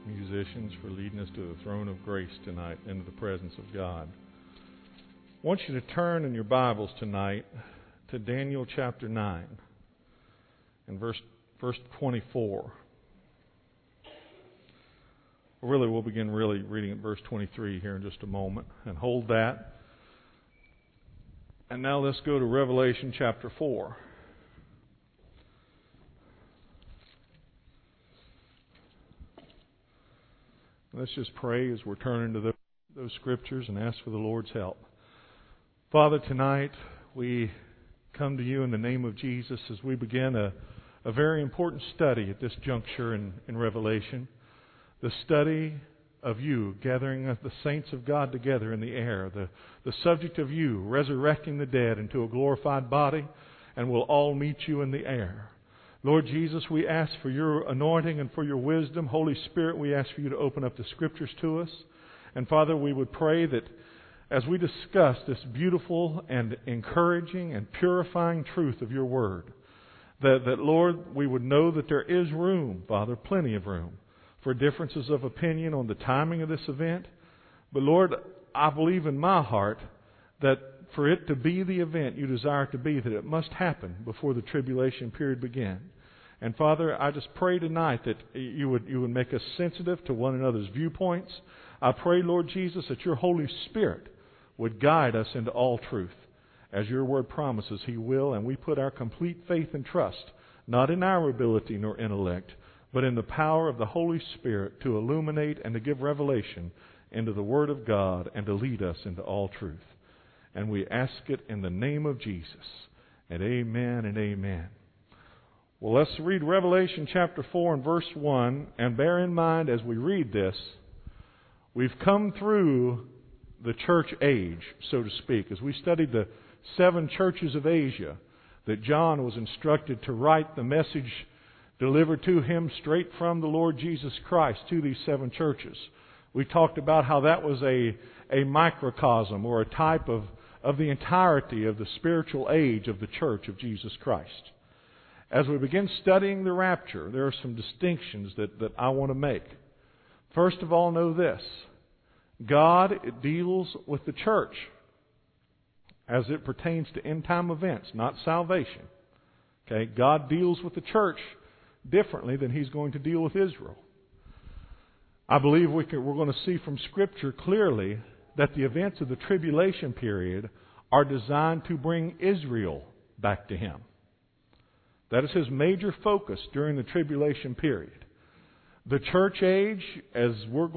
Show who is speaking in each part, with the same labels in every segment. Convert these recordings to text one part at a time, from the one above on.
Speaker 1: musicians, for leading us to the throne of grace tonight, into the presence of God. I want you to turn in your Bibles tonight to Daniel chapter 9 and verse 24. We'll begin reading at verse 23 here in just a moment, and hold that. And now let's go to Revelation chapter 4. Let's just pray as we're turning to those scriptures and ask for the Lord's help. Father, tonight we come to you in the name of Jesus as we begin a very important study at this juncture in Revelation. The study of you, gathering the saints of God together in the air. The subject of you, resurrecting the dead into a glorified body, and we'll all meet you in the air. Lord Jesus, we ask for your anointing and for your wisdom. Holy Spirit, we ask for you to open up the Scriptures to us. And Father, we would pray that as we discuss this beautiful and encouraging and purifying truth of your Word, that Lord, we would know that there is room, Father, plenty of room, for differences of opinion on the timing of this event. But Lord, I believe in my heart that for it to be the event you desire it to be, that it must happen before the tribulation period begins. And Father, I just pray tonight that you would make us sensitive to one another's viewpoints. I pray, Lord Jesus, that your Holy Spirit would guide us into all truth. As your word promises, He will, and we put our complete faith and trust, not in our ability nor intellect, but in the power of the Holy Spirit to illuminate and to give revelation into the Word of God and to lead us into all truth. And we ask it in the name of Jesus. And amen and amen. Well, let's read Revelation chapter 4 and verse 1. And bear in mind as we read this, we've come through the church age, so to speak. As we studied the 7 churches of Asia, that John was instructed to write the message delivered to him straight from the Lord Jesus Christ to these 7 churches. We talked about how that was a microcosm or a type of the entirety of the spiritual age of the church of Jesus Christ. As we begin studying the rapture, there are some distinctions that I want to make. First of all, know this. God deals with the church as it pertains to end-time events, not salvation. Okay? God deals with the church differently than He's going to deal with Israel. I believe we're going to see from Scripture clearly that the events of the tribulation period are designed to bring Israel back to Him. That is His major focus during the tribulation period. The church age, as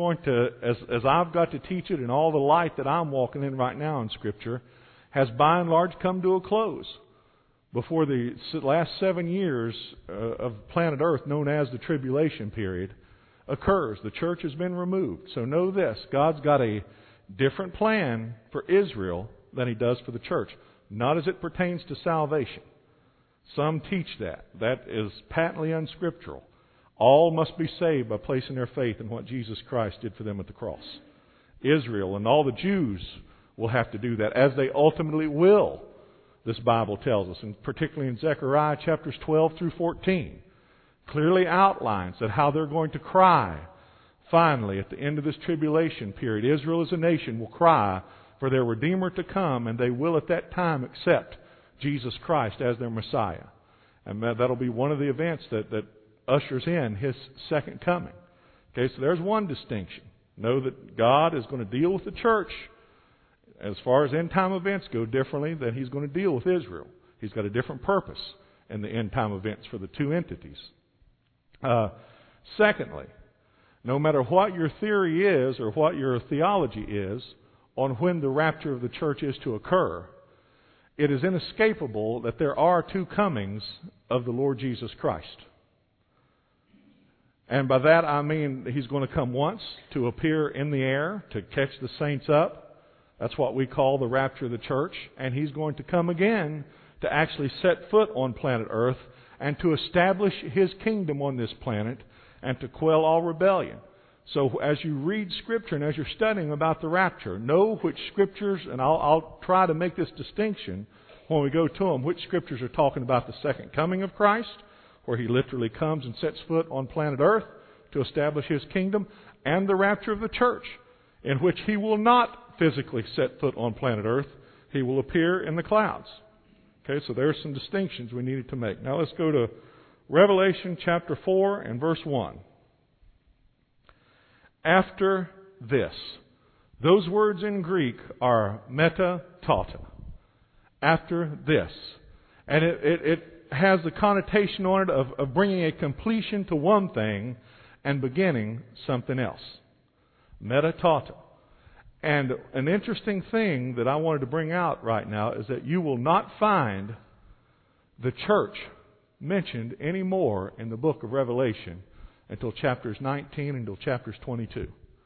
Speaker 1: I've got to teach it in all the light that I'm walking in right now in Scripture, has by and large come to a close before the last 7 years of planet Earth, known as the tribulation period, occurs. The church has been removed. So know this, God's got a different plan for Israel than He does for the church, not as it pertains to salvation. Some teach that. That is patently unscriptural. All must be saved by placing their faith in what Jesus Christ did for them at the cross. Israel and all the Jews will have to do that, as they ultimately will, this Bible tells us, and particularly in Zechariah chapters 12 through 14, clearly outlines that how they're going to cry. Finally, at the end of this tribulation period, Israel as a nation will cry for their Redeemer to come, and they will at that time accept Jesus Christ as their Messiah. And that'll be one of the events that ushers in His second coming. Okay, so there's one distinction. Know that God is going to deal with the church as far as end-time events go differently than He's going to deal with Israel. He's got a different purpose in the end-time events for the two entities. Secondly, no matter what your theory is or what your theology is on when the rapture of the church is to occur, it is inescapable that there are 2 comings of the Lord Jesus Christ. And by that I mean He's going to come once to appear in the air to catch the saints up. That's what we call the rapture of the church. And He's going to come again to actually set foot on planet Earth and to establish His kingdom on this planet and to quell all rebellion. So as you read Scripture and as you're studying about the rapture, know which Scriptures, and I'll try to make this distinction when we go to them, which Scriptures are talking about the second coming of Christ, where He literally comes and sets foot on planet Earth to establish His kingdom, and the rapture of the church, in which He will not physically set foot on planet Earth. He will appear in the clouds. Okay, so there's some distinctions we needed to make. Now let's go to Revelation chapter 4 and verse 1. After this. Those words in Greek are meta tauta. After this. And it has the connotation on it of bringing a completion to one thing and beginning something else. Meta tauta. And an interesting thing that I wanted to bring out right now is that you will not find the church mentioned anymore in the book of Revelation until chapters 19 until chapters 22.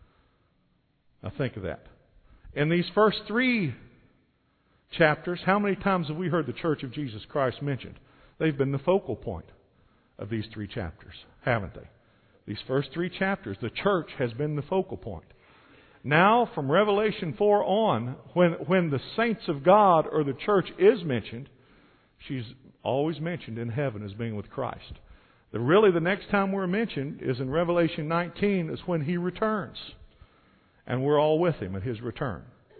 Speaker 1: Now think of that. In these first 3 chapters, how many times have we heard the Church of Jesus Christ mentioned? They've been the focal point of these 3 chapters, haven't they? These first 3 chapters, the church has been the focal point. Now, from Revelation 4 on, when the saints of God or the church is mentioned, she's always mentioned in heaven as being with Christ. Really, the next time we're mentioned is in Revelation 19, is when He returns. And we're all with Him at His return.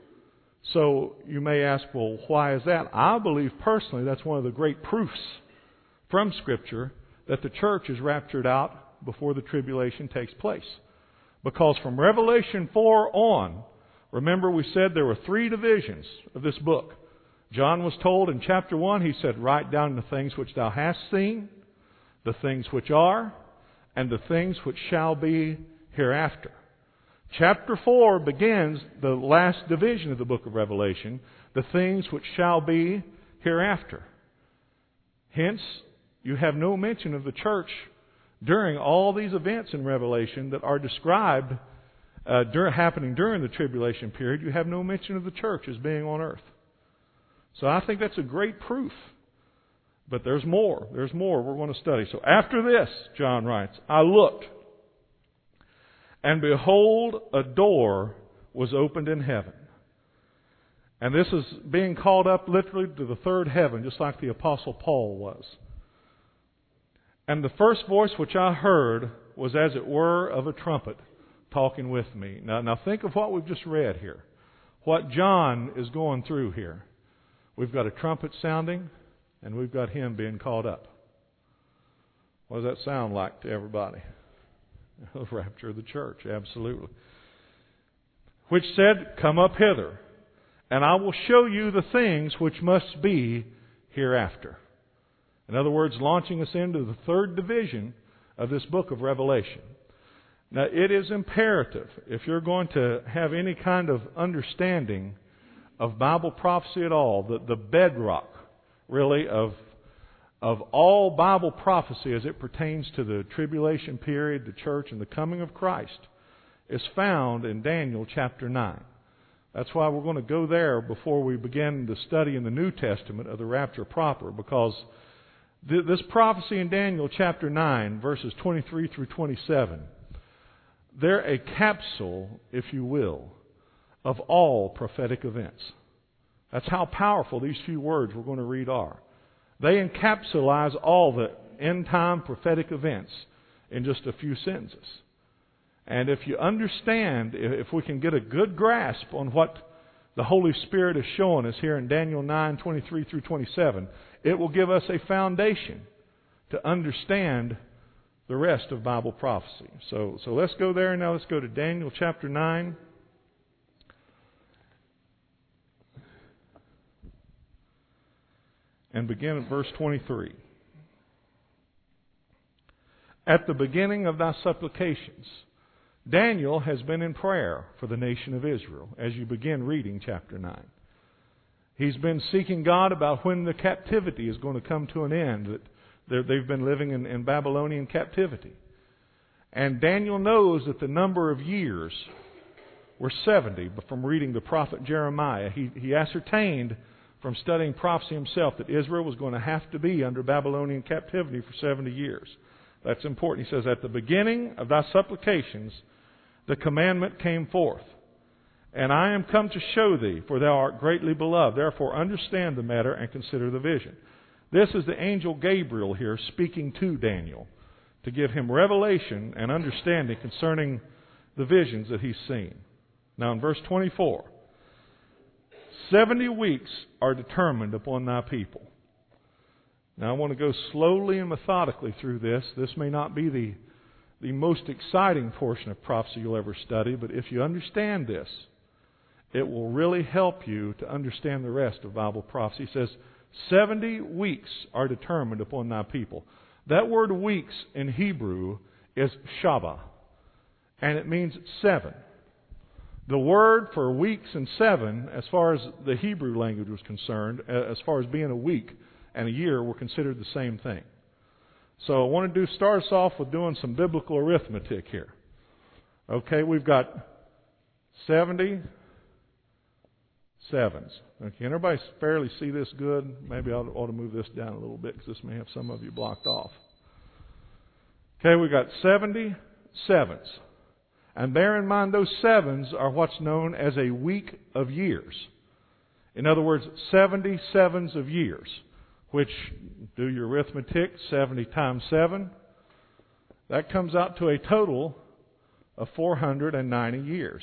Speaker 1: So you may ask, well, why is that? I believe personally that's one of the great proofs from Scripture that the church is raptured out before the tribulation takes place. Because from Revelation 4 on, remember we said there were 3 divisions of this book. John was told in chapter 1, he said, write down the things which thou hast seen, the things which are, and the things which shall be hereafter. Chapter 4 begins the last division of the book of Revelation, the things which shall be hereafter. Hence, you have no mention of the church during all these events in Revelation that are described happening during the tribulation period. You have no mention of the church as being on earth. So I think that's a great proof. But there's more. There's more we're going to study. So after this, John writes, I looked, and behold, a door was opened in heaven. And this is being called up literally to the third heaven, just like the Apostle Paul was. And the first voice which I heard was as it were of a trumpet talking with me. Now think of what we've just read here. What John is going through here. We've got a trumpet sounding, and we've got him being called up. What does that sound like to everybody? The rapture of the church, absolutely. Which said, come up hither, and I will show you the things which must be hereafter. In other words, launching us into the third division of this book of Revelation. Now, it is imperative, if you're going to have any kind of understanding of Bible prophecy at all, the bedrock, really, of all Bible prophecy as it pertains to the tribulation period, the church, and the coming of Christ, is found in Daniel chapter 9. That's why we're going to go there before we begin the study in the New Testament of the rapture proper, because this prophecy in Daniel chapter 9, verses 23 through 27, they're a capsule, if you will, of all prophetic events. That's how powerful these few words we're going to read are. They encapsulate all the end-time prophetic events in just a few sentences. And if you understand, if we can get a good grasp on what the Holy Spirit is showing us here in Daniel 9, 23 through 27, it will give us a foundation to understand the rest of Bible prophecy. So let's go there now. Let's go to Daniel chapter 9. And begin at verse 23. At the beginning of thy supplications, Daniel has been in prayer for the nation of Israel as you begin reading chapter 9. He's been seeking God about when the captivity is going to come to an end, that they've been living in Babylonian captivity. And Daniel knows that the number of years were 70, but from reading the prophet Jeremiah, he ascertained from studying prophecy himself that Israel was going to have to be under Babylonian captivity for 70 years. That's important. He says, at the beginning of thy supplications, the commandment came forth. And I am come to show thee, for thou art greatly beloved. Therefore understand the matter and consider the vision. This is the angel Gabriel here speaking to Daniel, to give him revelation and understanding concerning the visions that he's seen. Now in verse 24, 70 weeks are determined upon thy people. Now I want to go slowly and methodically through this. This may not be the most exciting portion of prophecy you'll ever study, but if you understand this, it will really help you to understand the rest of Bible prophecy. It says, 70 weeks are determined upon thy people. That word weeks in Hebrew is Shabbat, and it means 7. The word for weeks and 7, as far as the Hebrew language was concerned, as far as being a week and a year, were considered the same thing. So I want to start us off with doing some biblical arithmetic here. Okay, we've got 70 sevens. Okay, can everybody fairly see this good? Maybe I ought to move this down a little bit because this may have some of you blocked off. Okay, we've got 70 sevens. And bear in mind, those sevens are what's known as a week of years. In other words, 70 sevens of years, which, do your arithmetic, 70 times 7, that comes out to a total of 490 years.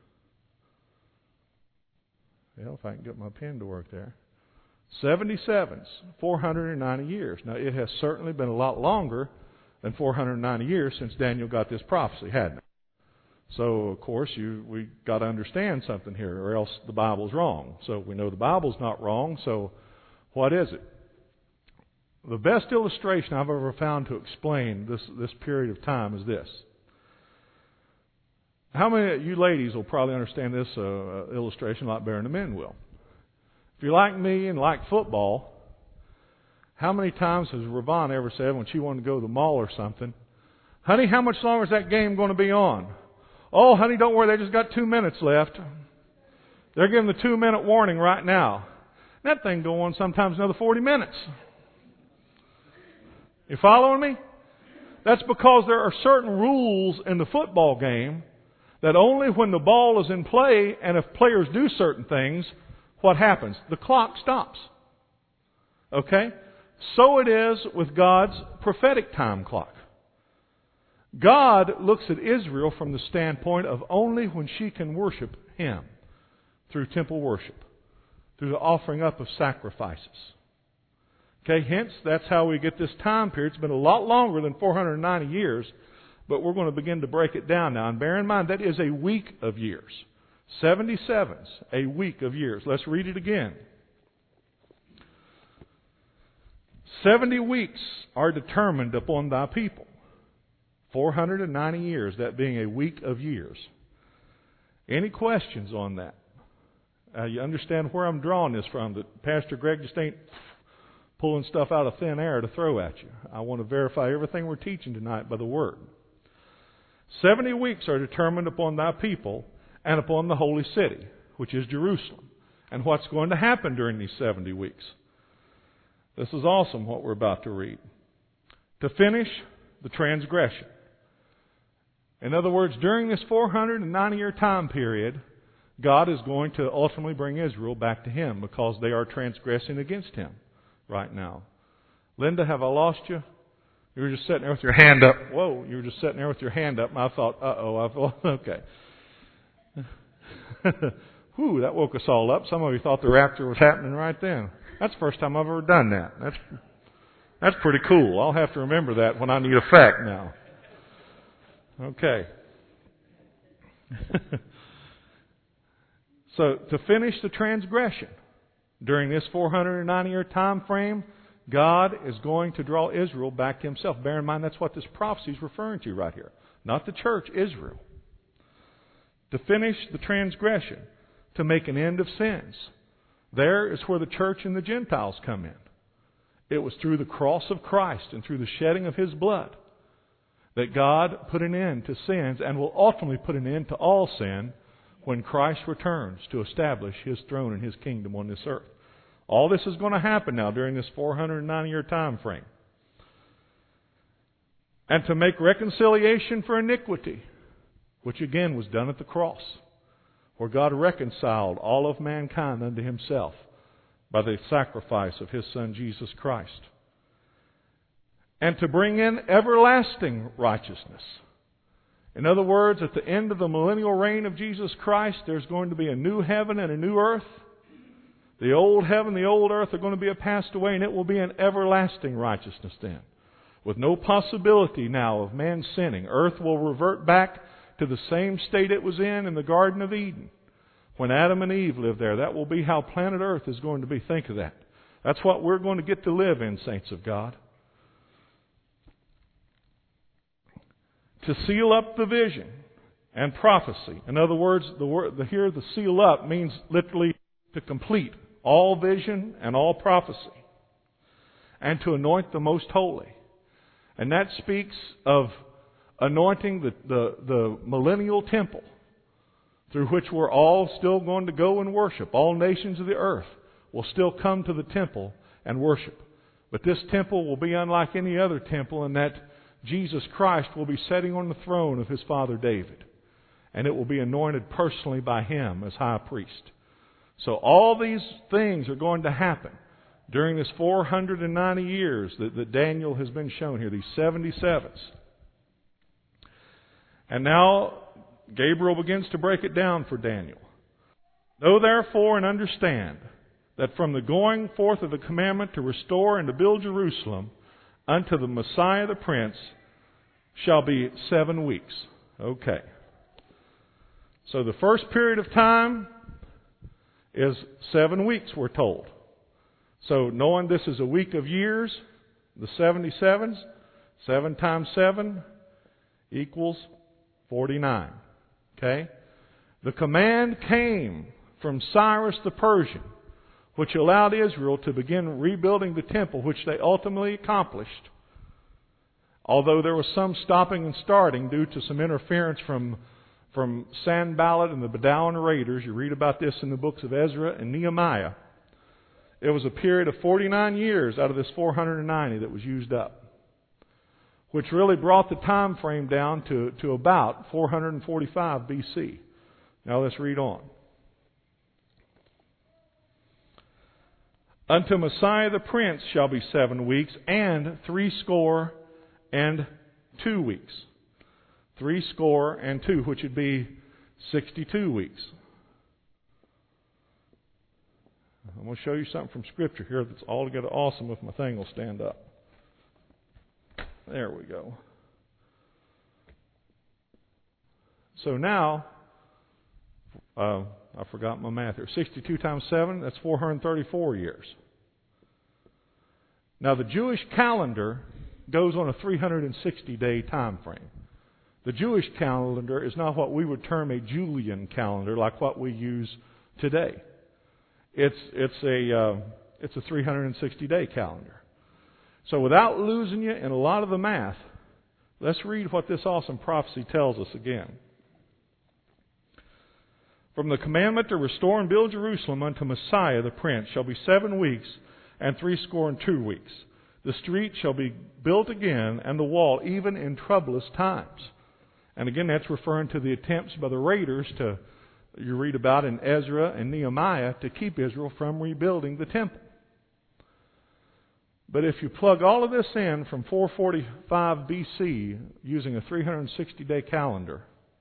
Speaker 1: Well, if I can get my pen to work there. 77s, 490 years. Now, it has certainly been a lot longer than 490 years since Daniel got this prophecy, hadn't it? So, of course, we got to understand something here, or else the Bible's wrong. So we know the Bible's not wrong, so what is it? The best illustration I've ever found to explain this period of time is this. How many of you ladies will probably understand this illustration a lot better than the men will? If you're like me and like football, how many times has Ravon ever said when she wanted to go to the mall or something, honey, how much longer is that game going to be on? Oh, honey, don't worry, they just got 2 minutes left. They're giving the 2-minute warning right now. That thing go on sometimes another 40 minutes. You following me? That's because there are certain rules in the football game that only when the ball is in play and if players do certain things, what happens? The clock stops. Okay? So it is with God's prophetic time clock. God looks at Israel from the standpoint of only when she can worship Him through temple worship, through the offering up of sacrifices. Okay, hence that's how we get this time period. It's been a lot longer than 490 years, but we're going to begin to break it down now. And bear in mind, that is a week of years. 77's a week of years. Let's read it again. 70 weeks are determined upon thy people. 490 years, that being a week of years. Any questions on that? You understand where I'm drawing this from, that Pastor Greg just ain't pulling stuff out of thin air to throw at you. I want to verify everything we're teaching tonight by the Word. 70 weeks are determined upon thy people and upon the holy city, which is Jerusalem. And what's going to happen during these 70 weeks? This is awesome what we're about to read. To finish the transgression. In other words, during this 490-year time period, God is going to ultimately bring Israel back to Him because they are transgressing against Him right now. Linda, have I lost you? You were just sitting there with your hand up. Whoa, you were just sitting there with your hand up, and I thought, okay. Whew, that woke us all up. Some of you thought the rapture was happening right then. That's the first time I've ever done that. That's pretty cool. I'll have to remember that when I need a fact now. Okay. So, to finish the transgression, during this 490-year time frame, God is going to draw Israel back to Himself. Bear in mind, that's what this prophecy is referring to right here. Not the church, Israel. To finish the transgression, to make an end of sins. There is where the church and the Gentiles come in. It was through the cross of Christ and through the shedding of His blood that God put an end to sins and will ultimately put an end to all sin when Christ returns to establish His throne and His kingdom on this earth. All this is going to happen now during this 490-year time frame. And to make reconciliation for iniquity, which again was done at the cross, where God reconciled all of mankind unto Himself by the sacrifice of His Son Jesus Christ. and to bring in everlasting righteousness. In other words, at the end of the millennial reign of Jesus Christ, there's going to be a new heaven and a new earth. The old heaven, the old earth are going to be passed away, and it will be an everlasting righteousness then, with no possibility now of man sinning. Earth will revert back to the same state it was in the Garden of Eden when Adam and Eve lived there. That will be how planet Earth is going to be. Think of that. That's what we're going to get to live in, saints of God. To seal up the vision and prophecy. In other words, the seal up means literally to complete all vision and all prophecy. And to anoint the most holy. And that speaks of anointing the millennial temple through which we're all still going to go and worship. All nations of the earth will still come to the temple and worship. But this temple will be unlike any other temple in that Jesus Christ will be sitting on the throne of His father David. And it will be anointed personally by Him as high priest. So all these things are going to happen during this 490 years that Daniel has been shown here, these 77s. And now Gabriel begins to break it down for Daniel. Know therefore and understand that from the going forth of the commandment to restore and to build Jerusalem unto the Messiah the Prince shall be 7 weeks. Okay. So the first period of time is 7 weeks, we're told. So knowing this is a week of years, the 77s, 7 times 7 equals 49. Okay? The command came from Cyrus the Persian, which allowed Israel to begin rebuilding the temple, which they ultimately accomplished. Although there was some stopping and starting due to some interference from Sanballat and the Bedouin raiders. You read about this in the books of Ezra and Nehemiah. It was a period of 49 years out of this 490 that was used up, which really brought the time frame down to about 445 BC. Now let's read on. Unto Messiah the Prince shall be 7 weeks, and 62 weeks. 62, which would be 62 weeks. I'm going to show you something from Scripture here that's altogether awesome if my thing will stand up. There we go. So now, I forgot my math here. 62 times 7, that's 434 years. Now the Jewish calendar goes on a 360-day time frame. The Jewish calendar is not what we would term a Julian calendar like what we use today. It's a 360-day calendar. So without losing you in a lot of the math, let's read what this awesome prophecy tells us again. From the commandment to restore and build Jerusalem unto Messiah the Prince shall be 7 weeks and 62 weeks. The street shall be built again, and the wall even in troublous times. And again, that's referring to the attempts by the raiders you read about in Ezra and Nehemiah, to keep Israel from rebuilding the temple. But if you plug all of this in from 445 BC using a 360-day calendar,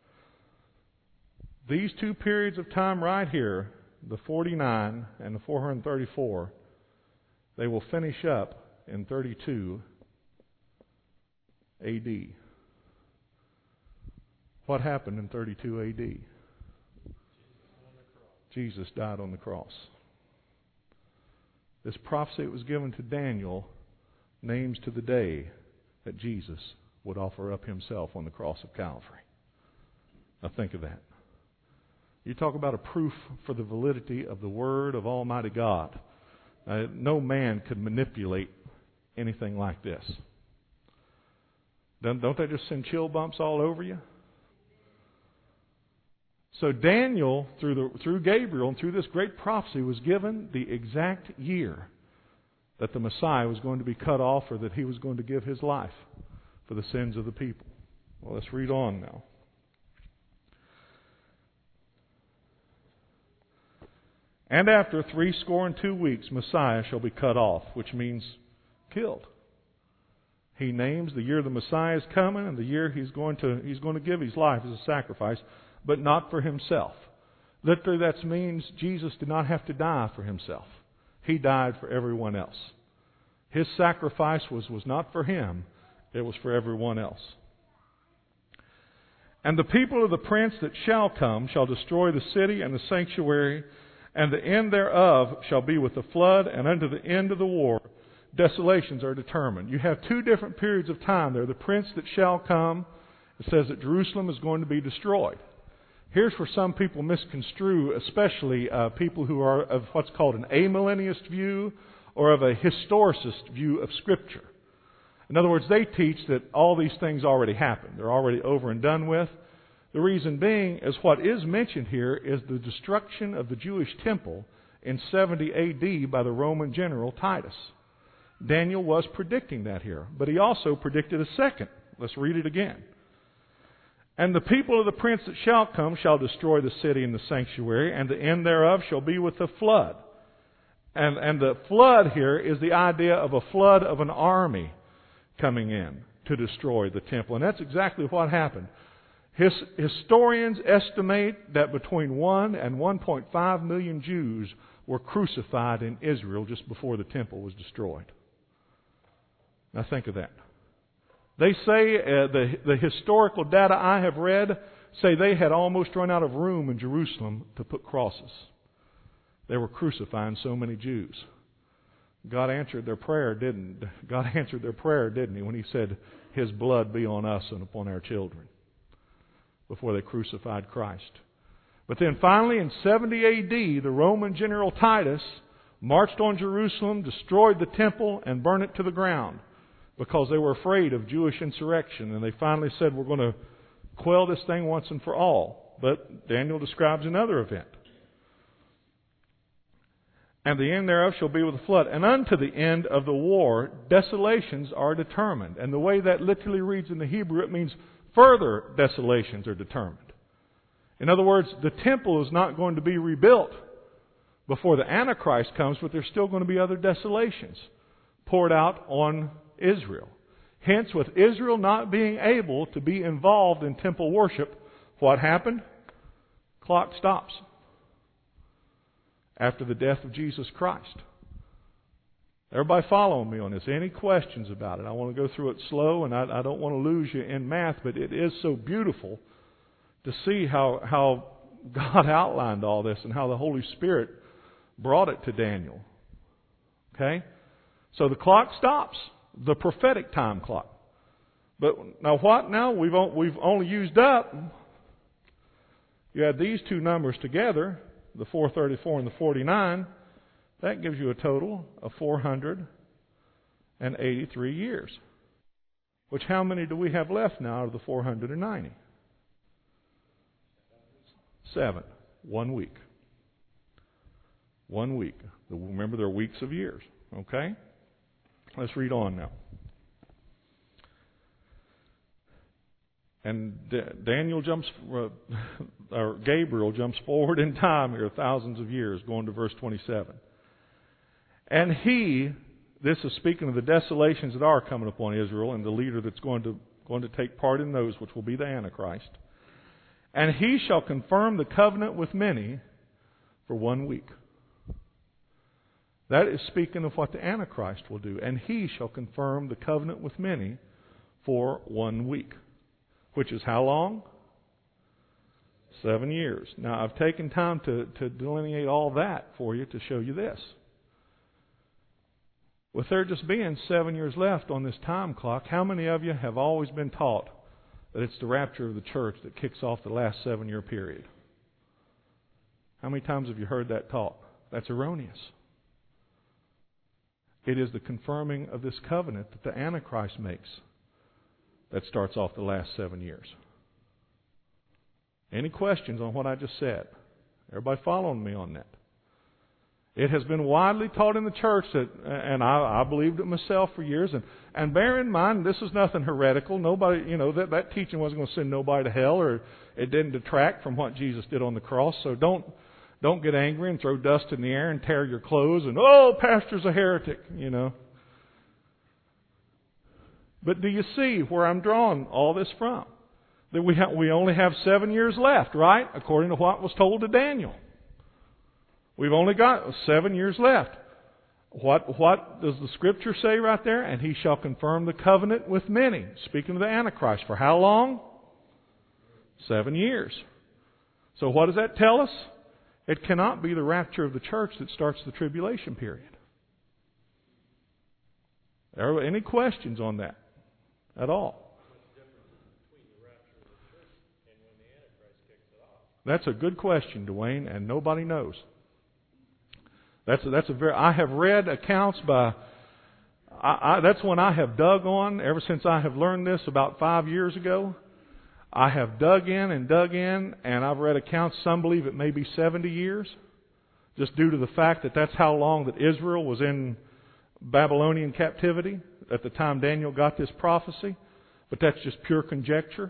Speaker 1: these two periods of time right here, the 49 and the 434, they will finish up in 32 AD. What happened in 32 AD? Jesus died on the cross. This prophecy that was given to Daniel names to the day that Jesus would offer up Himself on the cross of Calvary. Now think of that. You talk about a proof for the validity of the Word of Almighty God. No man could manipulate anything like this. Don't they just send chill bumps all over you? So Daniel, through Gabriel and through this great prophecy, was given the exact year that the Messiah was going to be cut off, or that He was going to give His life for the sins of the people. Well, let's read on now. And after 62 weeks, Messiah shall be cut off, which means killed. He names the year the Messiah is coming and the year He's going to give His life as a sacrifice, but not for Himself. Literally, that means Jesus did not have to die for Himself. He died for everyone else. His sacrifice was not for Him, it was for everyone else. And the people of the prince that shall come shall destroy the city and the sanctuary, and the end thereof shall be with the flood, and unto the end of the war desolations are determined. You have two different periods of time there. The prince that shall come, it says that Jerusalem is going to be destroyed. Here's where some people misconstrue, especially people who are of what's called an amillennialist view or of a historicist view of Scripture. In other words, they teach that all these things already happened. They're already over and done with. The reason being is what is mentioned here is the destruction of the Jewish temple in 70 A.D. by the Roman general Titus. Daniel was predicting that here, but he also predicted a second. Let's read it again. And the people of the prince that shall come shall destroy the city and the sanctuary, and the end thereof shall be with the flood. And the flood here is the idea of a flood of an army coming in to destroy the temple. And that's exactly what happened. Historians estimate that between 1 and 1.5 million Jews were crucified in Israel just before the temple was destroyed. Now think of that. They say, the historical data I have read, say they had almost run out of room in Jerusalem to put crosses. They were crucifying so many Jews. God answered their prayer, didn't He, when He said, His blood be on us and upon our children, before they crucified Christ. But then finally in 70 A.D., the Roman general Titus marched on Jerusalem, destroyed the temple, and burned it to the ground because they were afraid of Jewish insurrection. And they finally said, we're going to quell this thing once and for all. But Daniel describes another event. And the end thereof shall be with a flood. And unto the end of the war, desolations are determined. And the way that literally reads in the Hebrew, it means further desolations are determined. In other words, the temple is not going to be rebuilt before the Antichrist comes, but there's still going to be other desolations poured out on Israel. Hence, with Israel not being able to be involved in temple worship, what happened? Clock stops. After the death of Jesus Christ. Everybody following me on this? Any questions about it? I want to go through it slow, and I don't want to lose you in math, but it is so beautiful to see how God outlined all this and how the Holy Spirit brought it to Daniel. Okay? So the clock stops. The prophetic time clock. But now what now? We've only used up. You add these two numbers together, the 434 and the 49, that gives you a total of 483 years. Which how many do we have left now out of the 490? 7. 1 week. 1 week. Remember, there are weeks of years. Okay? Let's read on now. And Gabriel jumps forward in time here, thousands of years, going to verse 27. And this is speaking of the desolations that are coming upon Israel, and the leader that's going to take part in those, which will be the Antichrist. And he shall confirm the covenant with many for 1 week. That is speaking of what the Antichrist will do. And he shall confirm the covenant with many for 1 week. Which is how long? 7 years. Now, I've taken time to delineate all that for you to show you this. With there just being 7 years left on this time clock, how many of you have always been taught that it's the rapture of the church that kicks off the last 7-year period? How many times have you heard that taught? That's erroneous. It is the confirming of this covenant that the Antichrist makes that starts off the last 7 years. Any questions on what I just said? Everybody following me on that? It has been widely taught in the church that, and I believed it myself for years. And bear in mind, this is nothing heretical. Nobody, that teaching wasn't going to send nobody to hell, or it didn't detract from what Jesus did on the cross. So don't get angry and throw dust in the air and tear your clothes and, pastor's a heretic, But do you see where I'm drawing all this from? That we only have 7 years left, right? According to what was told to Daniel. We've only got 7 years left. What does the Scripture say right there? And he shall confirm the covenant with many. Speaking of the Antichrist. For how long? 7 years. So what does that tell us? It cannot be the rapture of the church that starts the tribulation period. Are there any questions on that at all? That's a good question, Dwayne, and nobody knows. That's a very. I have read accounts by. That's one I have dug on ever since I have learned this about 5 years ago. I have dug in, and I've read accounts. Some believe it may be 70 years, just due to the fact that that's how long that Israel was in Babylonian captivity at the time Daniel got this prophecy. But that's just pure conjecture.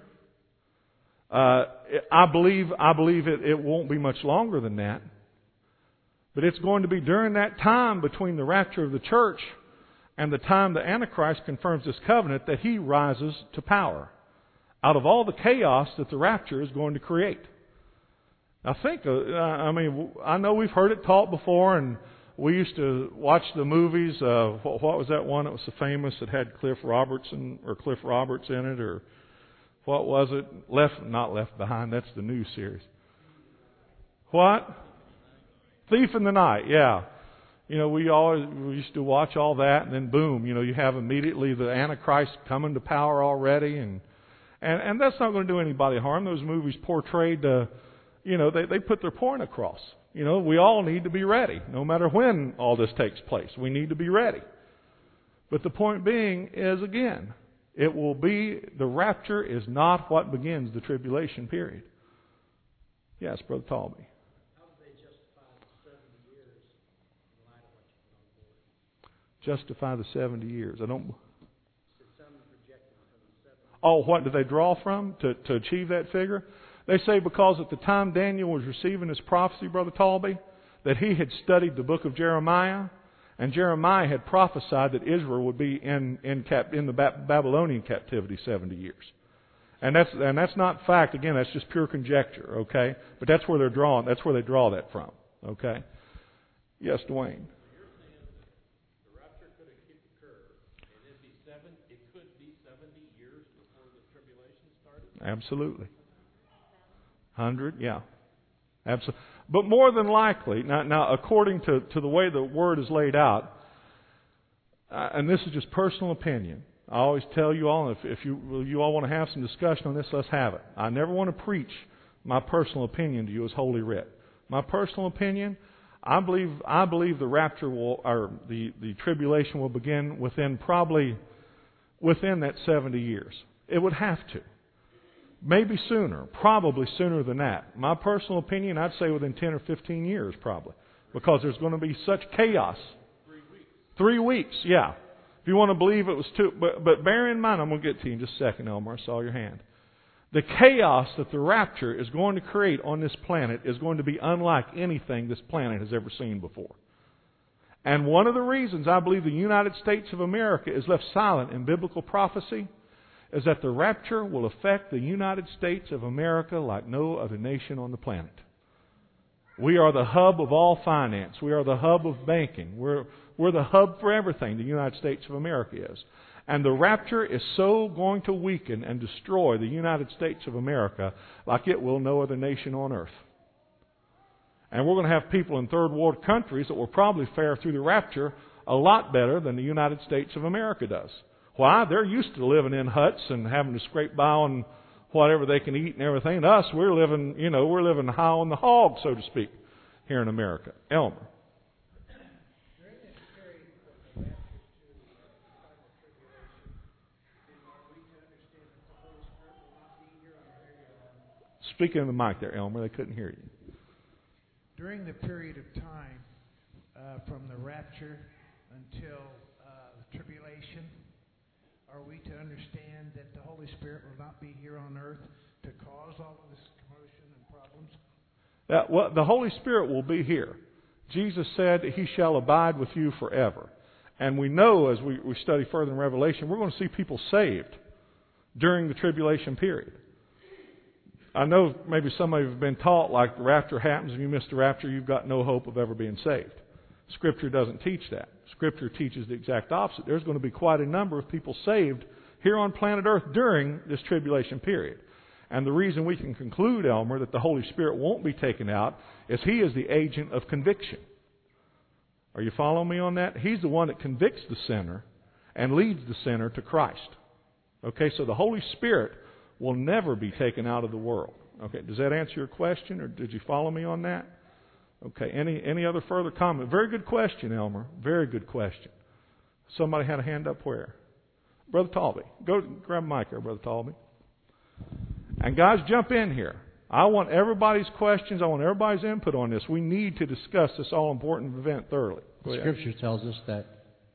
Speaker 1: I believe it won't be much longer than that. But it's going to be during that time between the rapture of the church and the time the Antichrist confirms this covenant that he rises to power out of all the chaos that the rapture is going to create. Now I know we've heard it taught before, and we used to watch the movies. What was that one that was so famous that had Cliff Roberts in it, or what was it? Not Left Behind. That's the new series. What? Thief in the Night. Yeah. We used to watch all that, and then boom, you have immediately the Antichrist coming to power already, and that's not going to do anybody harm. Those movies portrayed, they put their point across. We all need to be ready, no matter when all this takes place. We need to be ready. But the point being is, again, the rapture is not what begins the tribulation period. Yes, Brother Talby.
Speaker 2: How do they justify the 70 years in light of what you've gone forward?
Speaker 1: Justify the 70 years. I don't. Oh, what do they draw from to achieve that figure? They say because at the time Daniel was receiving his prophecy, Brother Talby, that he had studied the book of Jeremiah, and Jeremiah had prophesied that Israel would be in the Babylonian captivity 70 years. And that's not fact. Again, that's just pure conjecture, okay? But that's where they're drawing. That's where they draw that from, okay? Yes, Dwayne. Absolutely. 100, yeah. Absolutely. But more than likely, now according to the way the Word is laid out, and this is just personal opinion, I always tell you all, if you all want to have some discussion on this, let's have it. I never want to preach my personal opinion to you as Holy Writ. My personal opinion, I believe the rapture or the tribulation will begin within that 70 years. It would have to. Maybe sooner, probably sooner than that. My personal opinion, I'd say within 10 or 15 years probably. Because there's going to be such chaos.
Speaker 2: 3 weeks.
Speaker 1: 3 weeks, yeah. If you want to believe it was 2, but bear in mind, I'm going to get to you in just a second, Elmer. I saw your hand. The chaos that the rapture is going to create on this planet is going to be unlike anything this planet has ever seen before. And one of the reasons I believe the United States of America is left silent in biblical prophecy is that the rapture will affect the United States of America like no other nation on the planet. We are the hub of all finance. We are the hub of banking. We're the hub for everything the United States of America is. And the rapture is so going to weaken and destroy the United States of America like it will no other nation on earth. And we're going to have people in third world countries that will probably fare through the rapture a lot better than the United States of America does. Why? They're used to living in huts and having to scrape by on whatever they can eat and everything. And us, we're living high on the hog, so to speak, here in America. Elmer.
Speaker 2: During this period from the rapture to the final tribulation, are we to understand that the Holy Spirit will not be here on earth?
Speaker 1: Speaking in the mic there, Elmer. They couldn't hear you.
Speaker 2: During the period of time from the rapture until the tribulation, are we to understand that the Holy Spirit will not be here on earth to cause all of this commotion and problems?
Speaker 1: Well, the Holy Spirit will be here. Jesus said, He shall abide with you forever. And we know as we study further in Revelation, we're going to see people saved during the tribulation period. I know maybe some of you have been taught like the rapture happens. If you miss the rapture, you've got no hope of ever being saved. Scripture doesn't teach that. Scripture teaches the exact opposite. There's going to be quite a number of people saved here on planet Earth during this tribulation period. And the reason we can conclude, Elmer, that the Holy Spirit won't be taken out is He is the agent of conviction. Are you following me on that? He's the one that convicts the sinner and leads the sinner to Christ. Okay, so the Holy Spirit will never be taken out of the world. Okay, does that answer your question, or did you follow me on that? Okay, any other further comment? Very good question, Elmer. Very good question. Somebody had a hand up where? Brother Talby. Go grab a mic there, Brother Talby. And guys, jump in here. I want everybody's questions. I want everybody's input on this. We need to discuss this all-important event thoroughly.
Speaker 3: Scripture tells us that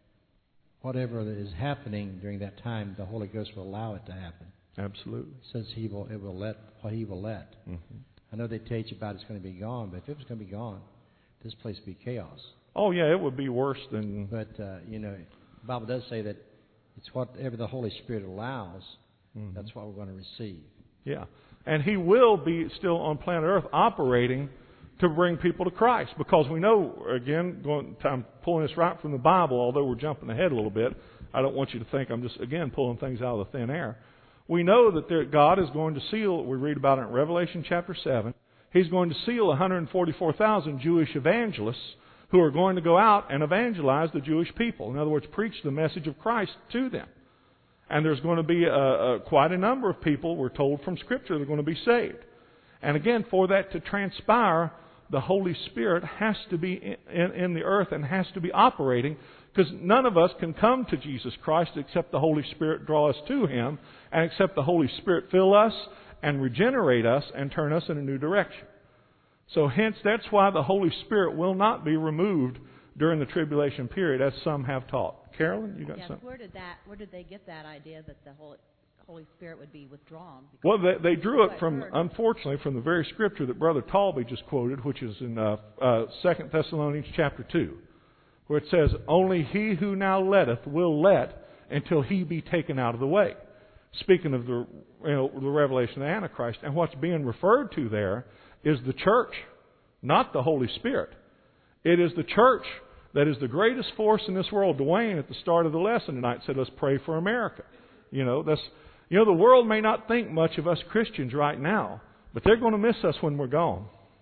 Speaker 3: whatever is happening during that time, the Holy Ghost will allow it to happen.
Speaker 1: Absolutely.
Speaker 3: It says He will let what He will let.
Speaker 1: Mm-hmm.
Speaker 3: I know they teach about it's going to be gone, but if it was going to be gone, this place would be chaos.
Speaker 1: Oh, yeah, it would be worse than...
Speaker 3: But, the Bible does say that it's whatever the Holy Spirit allows, that's what we're going to receive.
Speaker 1: Yeah. And He will be still on planet Earth operating to bring people to Christ. Because we know, again, I'm pulling this right from the Bible, although we're jumping ahead a little bit. I don't want you to think I'm just, again, pulling things out of the thin air. We know that God is going to seal, we read about it in Revelation chapter 7, He's going to seal 144,000 Jewish evangelists who are going to go out and evangelize the Jewish people. In other words, preach the message of Christ to them. And there's going to be quite a number of people, we're told from Scripture, that are going to be saved. And again, for that to transpire, the Holy Spirit has to be in the earth and has to be operating, because none of us can come to Jesus Christ except the Holy Spirit draw us to Him, and except the Holy Spirit fill us and regenerate us and turn us in a new direction. So hence, that's why the Holy Spirit will not be removed during the tribulation period, as some have taught. Carolyn, you got something?
Speaker 4: Where did they get that idea that the Holy Spirit would be withdrawn?
Speaker 1: Well, they drew it from, unfortunately, from the very Scripture that Brother Talby just quoted, which is in 2 Thessalonians chapter 2, where it says, "Only he who now letteth will let until he be taken out of the way." Speaking of the revelation of the Antichrist. And what's being referred to there is the church, not the Holy Spirit. It is the church that is the greatest force in this world. Dwayne, at the start of the lesson tonight, said, let's pray for America. The world may not think much of us Christians right now, but they're going to miss us when we're gone.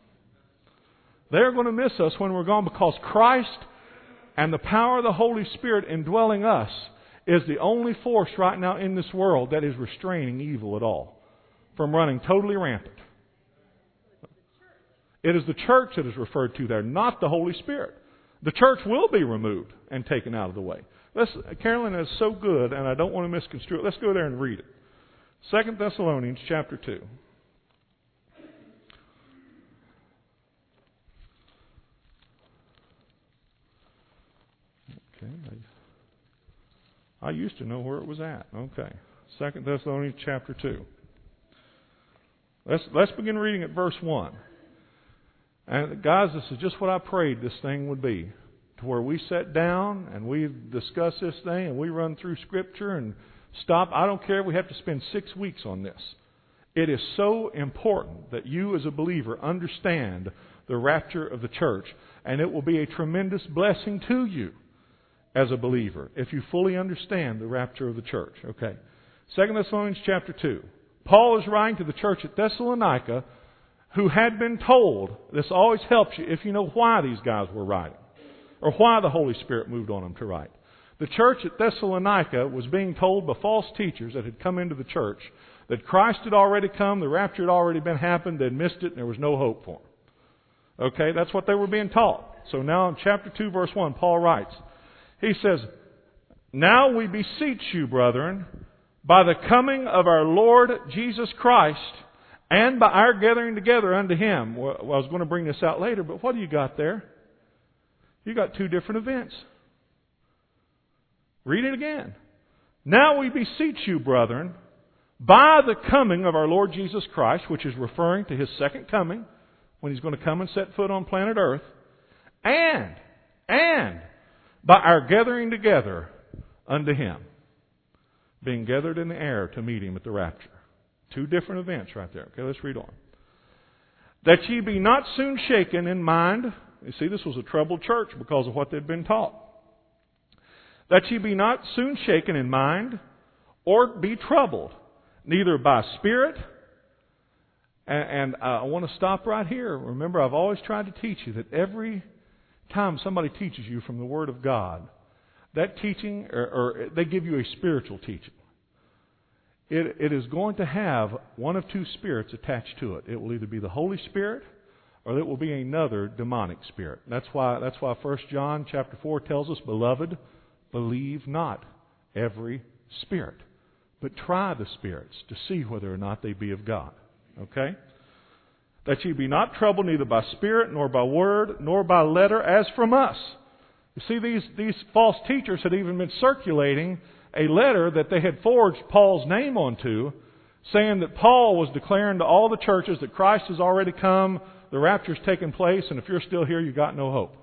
Speaker 1: They're going to miss us when we're gone, because Christ and the power of the Holy Spirit indwelling us is the only force right now in this world that is restraining evil at all from running totally rampant. It is the church that is referred to there, not the Holy Spirit. The church will be removed and taken out of the way. Carolyn is so good, and I don't want to misconstrue it. Let's go there and read it. 2 Thessalonians chapter 2. Okay. I used to know where it was at. Okay. 2 Thessalonians chapter 2. Let's begin reading at verse 1. And guys, this is just what I prayed this thing would be. To where we sit down and we discuss this thing and we run through Scripture and stop. I don't care if we have to spend 6 weeks on this. It is so important that you as a believer understand the rapture of the church. And it will be a tremendous blessing to you as a believer if you fully understand the rapture of the church. Okay. 2 Thessalonians chapter 2. Paul is writing to the church at Thessalonica, who had been told, this always helps you if you know why these guys were writing, or why the Holy Spirit moved on them to write. The church at Thessalonica was being told by false teachers that had come into the church that Christ had already come, the rapture had already been happened, they'd missed it, and there was no hope for them. Okay, that's what they were being taught. So now in chapter 2, verse 1, Paul writes, he says, "Now we beseech you, brethren, by the coming of our Lord Jesus Christ, and by our gathering together unto Him." Well, I was going to bring this out later, but what do you got there? You got two different events. Read it again. "Now we beseech you, brethren, by the coming of our Lord Jesus Christ," which is referring to His second coming, when He's going to come and set foot on planet Earth, and by our gathering together unto Him. Being gathered in the air to meet Him at the rapture. Two different events right there. Okay, let's read on. That ye be not soon shaken in mind. You see, this was a troubled church because of what they'd been taught. That ye be not soon shaken in mind, or be troubled, neither by spirit. And I want to stop right here. Remember, I've always tried to teach you that every time somebody teaches you from the Word of God, that teaching, or they give you a spiritual teaching. It is going to have one of two spirits attached to it. It will either be the Holy Spirit, or it will be another demonic spirit. That's why 1 John chapter 4 tells us, Beloved, believe not every spirit, but try the spirits to see whether or not they be of God. Okay? That ye be not troubled neither by spirit, nor by word, nor by letter, as from us. You see, these false teachers had even been circulating a letter that they had forged Paul's name onto, saying that Paul was declaring to all the churches that Christ has already come, the rapture's taken place, and if you're still here, you got no hope.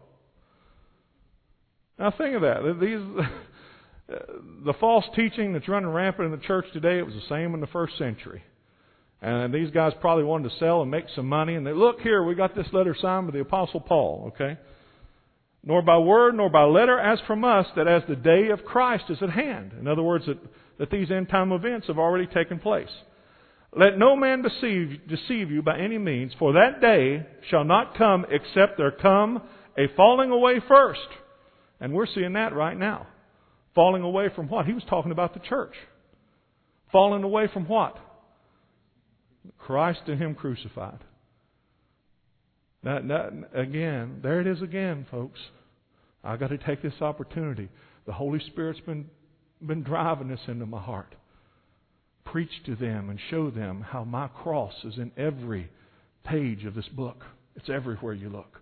Speaker 1: Now think of that. The false teaching that's running rampant in the church today, it was the same in the first century. And these guys probably wanted to sell and make some money, and they, look here, we got this letter signed by the Apostle Paul, okay? Nor by word, nor by letter, as from us, that as the day of Christ is at hand. In other words, that these end-time events have already taken place. Let no man deceive you by any means, for that day shall not come except there come a falling away first. And we're seeing that right now. Falling away from what? He was talking about the church. Falling away from what? Christ and Him crucified. Again, there it is again, folks. I've got to take this opportunity. The Holy Spirit's been driving this into my heart. Preach to them and show them how my cross is in every page of this book. It's everywhere you look.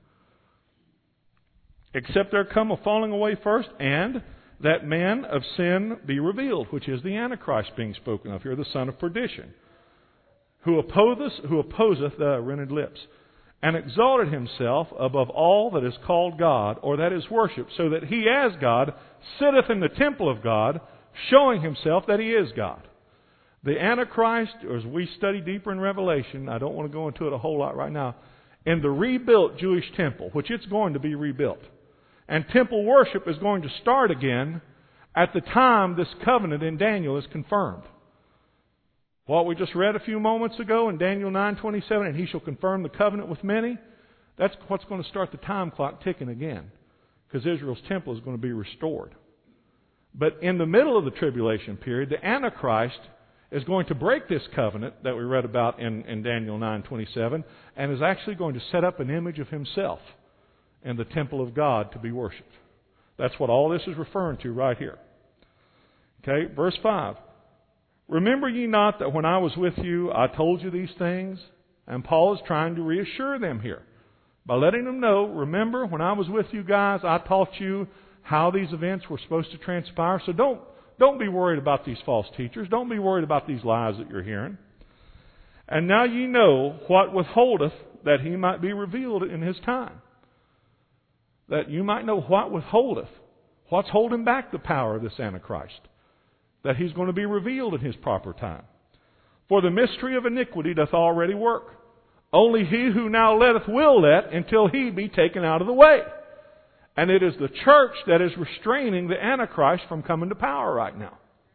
Speaker 1: Except there come a falling away first, and that man of sin be revealed, which is the Antichrist being spoken of here, the son of perdition, who opposeth the rented lips, and exalted himself above all that is called God, or that is worshipped, so that he as God sitteth in the temple of God, showing himself that he is God. The Antichrist, as we study deeper in Revelation, I don't want to go into it a whole lot right now, in the rebuilt Jewish temple, which it's going to be rebuilt. And temple worship is going to start again at the time this covenant in Daniel is confirmed. What we just read a few moments ago in Daniel 9:27, and He shall confirm the covenant with many, that's what's going to start the time clock ticking again, because Israel's temple is going to be restored. But in the middle of the tribulation period, the Antichrist is going to break this covenant that we read about in Daniel 9:27, and is actually going to set up an image of himself in the temple of God to be worshipped. That's what all this is referring to right here. Okay, verse 5. Remember ye not that when I was with you, I told you these things? And Paul is trying to reassure them here by letting them know, remember, when I was with you guys, I taught you how these events were supposed to transpire. So don't be worried about these false teachers. Don't be worried about these lies that you're hearing. And now ye know what withholdeth, that He might be revealed in His time. That you might know what withholdeth. What's holding back the power of this Antichrist? That He's going to be revealed in His proper time. For the mystery of iniquity doth already work. Only he who now letteth will let, until he be taken out of the way. And it is the church that is restraining the Antichrist from coming to power right now.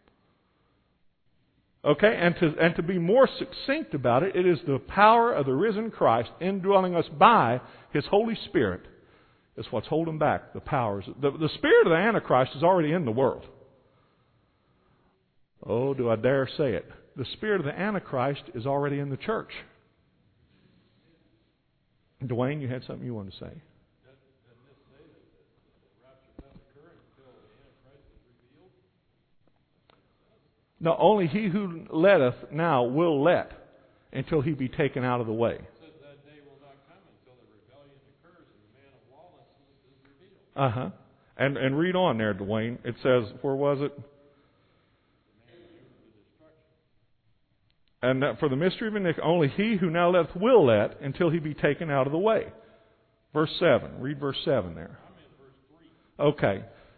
Speaker 1: Okay, and to be more succinct about it, it is the power of the risen Christ indwelling us by His Holy Spirit is what's holding back the powers. The spirit of the Antichrist is already in the world. Oh, do I dare say it? The spirit of the Antichrist is already in the church. Dwayne, you had something you wanted to say? No, only he who letteth now will let until he be taken out of the way. It says that day will not come until the rebellion occurs and the man of lawlessness is revealed. And read on there, Dwayne. It says, where was it? And for the mystery of iniquity, only he who now letteth will let until he be taken out of the way. Verse 7. Read verse 7 there. I'm in verse 3. Okay.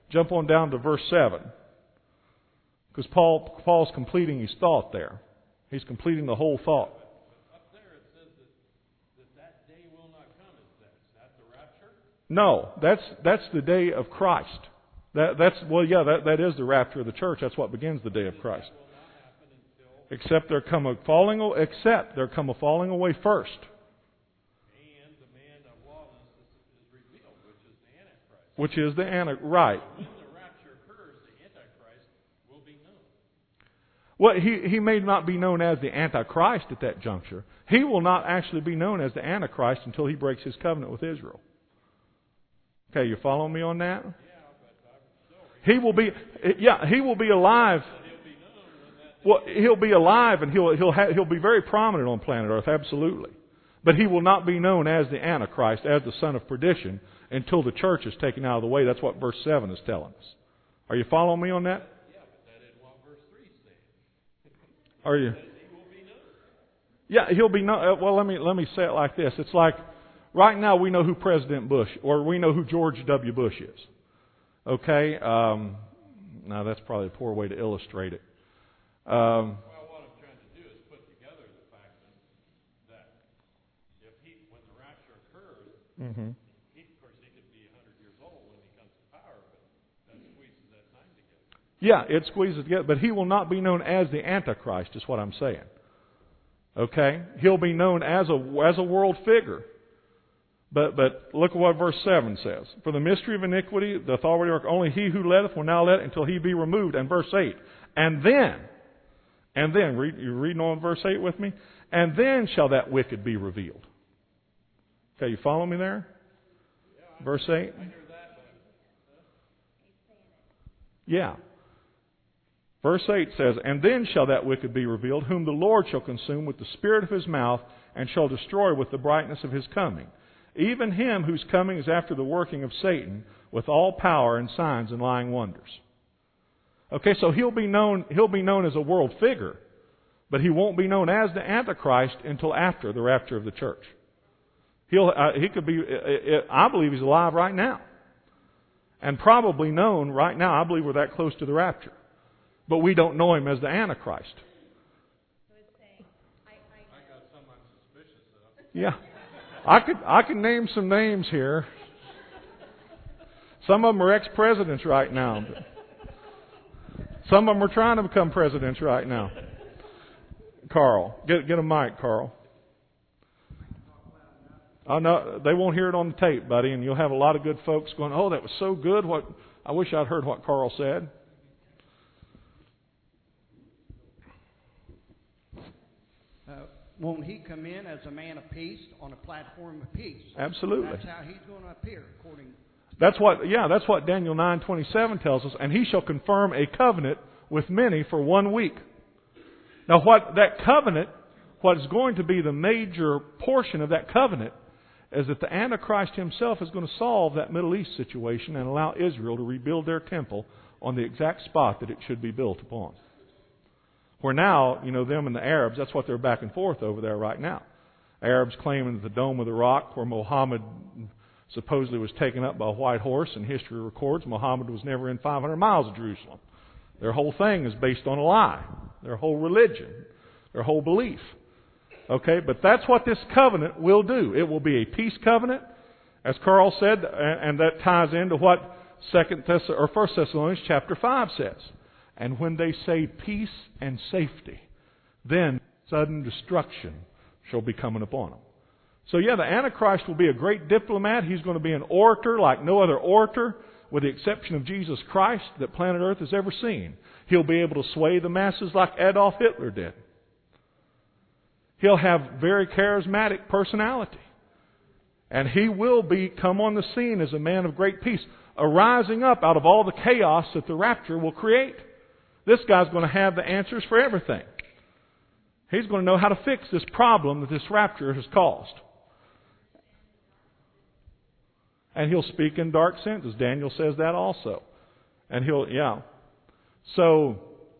Speaker 1: Jump on down to verse 7. Because Paul's completing his thought there. He's completing the whole thought.
Speaker 5: Up there it says that day will not come. Is that the rapture?
Speaker 1: No, that's the day of Christ. That is the rapture of the church. That's what begins the day of Christ.
Speaker 5: That will not happen until
Speaker 1: Except there come a falling away first.
Speaker 5: and the man of lawlessness is revealed, which is the Antichrist.
Speaker 1: Right.
Speaker 5: When the rapture occurs, the Antichrist will be known.
Speaker 1: Well, he may not be known as the Antichrist at that juncture. He will not actually be known as the Antichrist until he breaks his covenant with Israel. Okay, you following me on that? He will be alive. Well, he'll be alive, and he'll be very prominent on planet Earth, absolutely. But he will not be known as the Antichrist, as the son of perdition, until the church is taken out of the way. That's what verse 7 is telling us. Are you following me on that?
Speaker 5: Yeah, but that isn't what verse 3 is saying.
Speaker 1: Are you?
Speaker 5: He will be known.
Speaker 1: Yeah, he'll be known. Well, let me say it like this. It's like right now we know who President Bush, or we know who George W. Bush is. Okay? Now that's probably a poor way to illustrate it.
Speaker 5: Well, what I'm trying to do is put together the fact that if when the rapture occurs,
Speaker 1: Mm-hmm.
Speaker 5: of course he could be 100 years old when he comes to power, but that squeezes that time together.
Speaker 1: Yeah, it squeezes together, but he will not be known as the Antichrist, is what I'm saying. Okay? He'll be known as a world figure. But look at what verse 7 says. For the mystery of iniquity, the authority of only he who letteth will now let until he be removed. And verse 8. And then, you're reading on verse 8 with me? And then shall that wicked be revealed. Okay, you follow me there? Verse 8? Yeah. Verse 8 says, And then shall that wicked be revealed, whom the Lord shall consume with the spirit of his mouth, and shall destroy with the brightness of his coming. Even him whose coming is after the working of Satan, with all power and signs and lying wonders. Okay, so he'll be known as a world figure, but he won't be known as the Antichrist until after the rapture of the church. He could be, I believe he's alive right now. And probably known right now. I believe we're that close to the rapture. But we don't know him as the Antichrist.
Speaker 5: I got some I'm suspicious of.
Speaker 1: Yeah. I can name some names here. Some of them are ex-presidents right now. Some of them are trying to become presidents right now. Carl, get a mic, Carl. Oh no, they won't hear it on the tape, buddy, and you'll have a lot of good folks going, "Oh, that was so good. I wish I'd heard what Carl said."
Speaker 6: Won't he come in as a man of peace on a platform of peace?
Speaker 1: Absolutely.
Speaker 6: That's how he's going to appear, according to...
Speaker 1: That's what Daniel 9:27 tells us. And he shall confirm a covenant with many for 1 week. Now, what is going to be the major portion of that covenant is that the Antichrist himself is going to solve that Middle East situation and allow Israel to rebuild their temple on the exact spot that it should be built upon. Where now, them and the Arabs, that's what they're back and forth over there right now. Arabs claiming that the Dome of the Rock, where Muhammad supposedly was taken up by a white horse, and history records Muhammad was never in 500 miles of Jerusalem. Their whole thing is based on a lie. Their whole religion. Their whole belief. Okay, but that's what this covenant will do. It will be a peace covenant, as Carl said, and that ties into what 1 Thessalonians chapter 5 says. And when they say peace and safety, then sudden destruction shall be coming upon them. So the Antichrist will be a great diplomat. He's going to be an orator like no other orator, with the exception of Jesus Christ, that planet Earth has ever seen. He'll be able to sway the masses like Adolf Hitler did. He'll have very charismatic personality. And he will come on the scene as a man of great peace, arising up out of all the chaos that the rapture will create. This guy's going to have the answers for everything. He's going to know how to fix this problem that this rapture has caused. And he'll speak in dark senses. Daniel says that also. And So,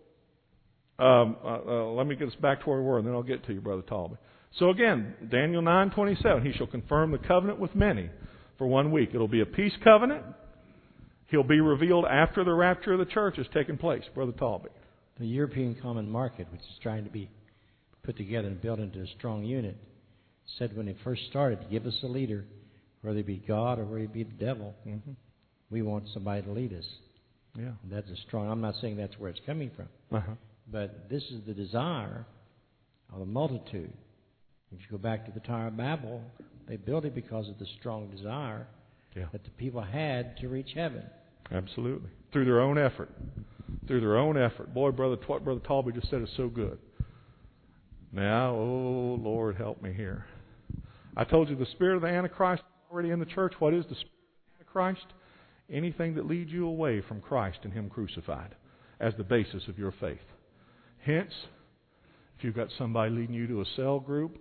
Speaker 1: let me get us back to where we were, and then I'll get to you, Brother Talby. So again, Daniel 9:27, he shall confirm the covenant with many for 1 week. It'll be a peace covenant. He'll be revealed after the rapture of the church has taken place, Brother Talby.
Speaker 3: The European Common Market, which is trying to be put together and built into a strong unit, said when it first started, give us a leader, whether it be God or whether it be the devil.
Speaker 1: Mm-hmm.
Speaker 3: We want somebody to lead us.
Speaker 1: Yeah.
Speaker 3: And that's a strong. I'm not saying that's where it's coming from,
Speaker 1: Uh-huh.
Speaker 3: but this is the desire of the multitude. If you go back to the Tower of Babel, they built it because of the strong desire that the people had to reach heaven.
Speaker 1: Absolutely. Through their own effort. Through their own effort. Boy, what Brother Talby just said is so good. Now, oh, Lord, help me here. I told you the spirit of the Antichrist is already in the church. What is the spirit of the Antichrist? Anything that leads you away from Christ and Him crucified as the basis of your faith. Hence, if you've got somebody leading you to a cell group,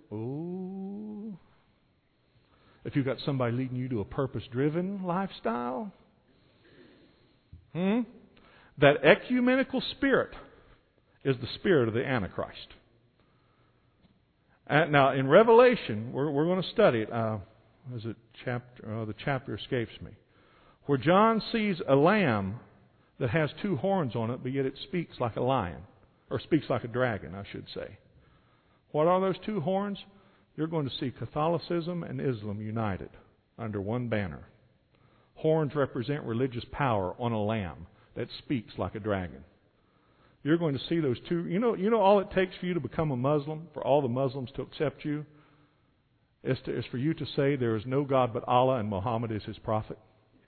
Speaker 1: if you've got somebody leading you to a purpose-driven lifestyle, that ecumenical spirit is the spirit of the Antichrist. Now, in Revelation, we're going to study it. The chapter escapes me. Where John sees a lamb that has 2 horns on it, but yet it speaks like a lion. Or speaks like a dragon, I should say. What are those 2 horns? You're going to see Catholicism and Islam united under one banner. Horns represent religious power on a lamb that speaks like a dragon. You're going to see those 2. You know all it takes for you to become a Muslim, for all the Muslims to accept you, is for you to say there is no God but Allah and Muhammad is His prophet.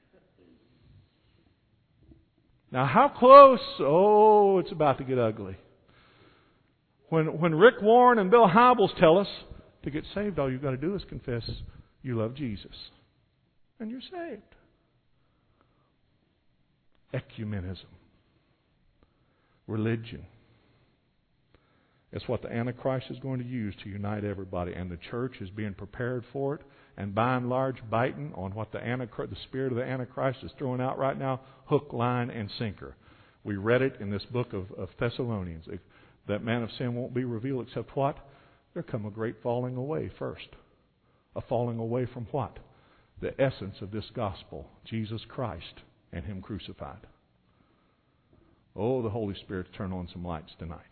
Speaker 1: Now, how close? Oh, it's about to get ugly. When Rick Warren and Bill Hybels tell us to get saved, all you've got to do is confess you love Jesus. And you're saved. Ecumenism. Religion. It's what the Antichrist is going to use to unite everybody. And the church is being prepared for it. And by and large, biting on what the spirit of the Antichrist is throwing out right now, hook, line, and sinker. We read it in this book of Thessalonians. That man of sin won't be revealed except what? There come a great falling away first. A falling away from what? The essence of this gospel, Jesus Christ and Him crucified. Oh, the Holy Spirit's turned on some lights tonight.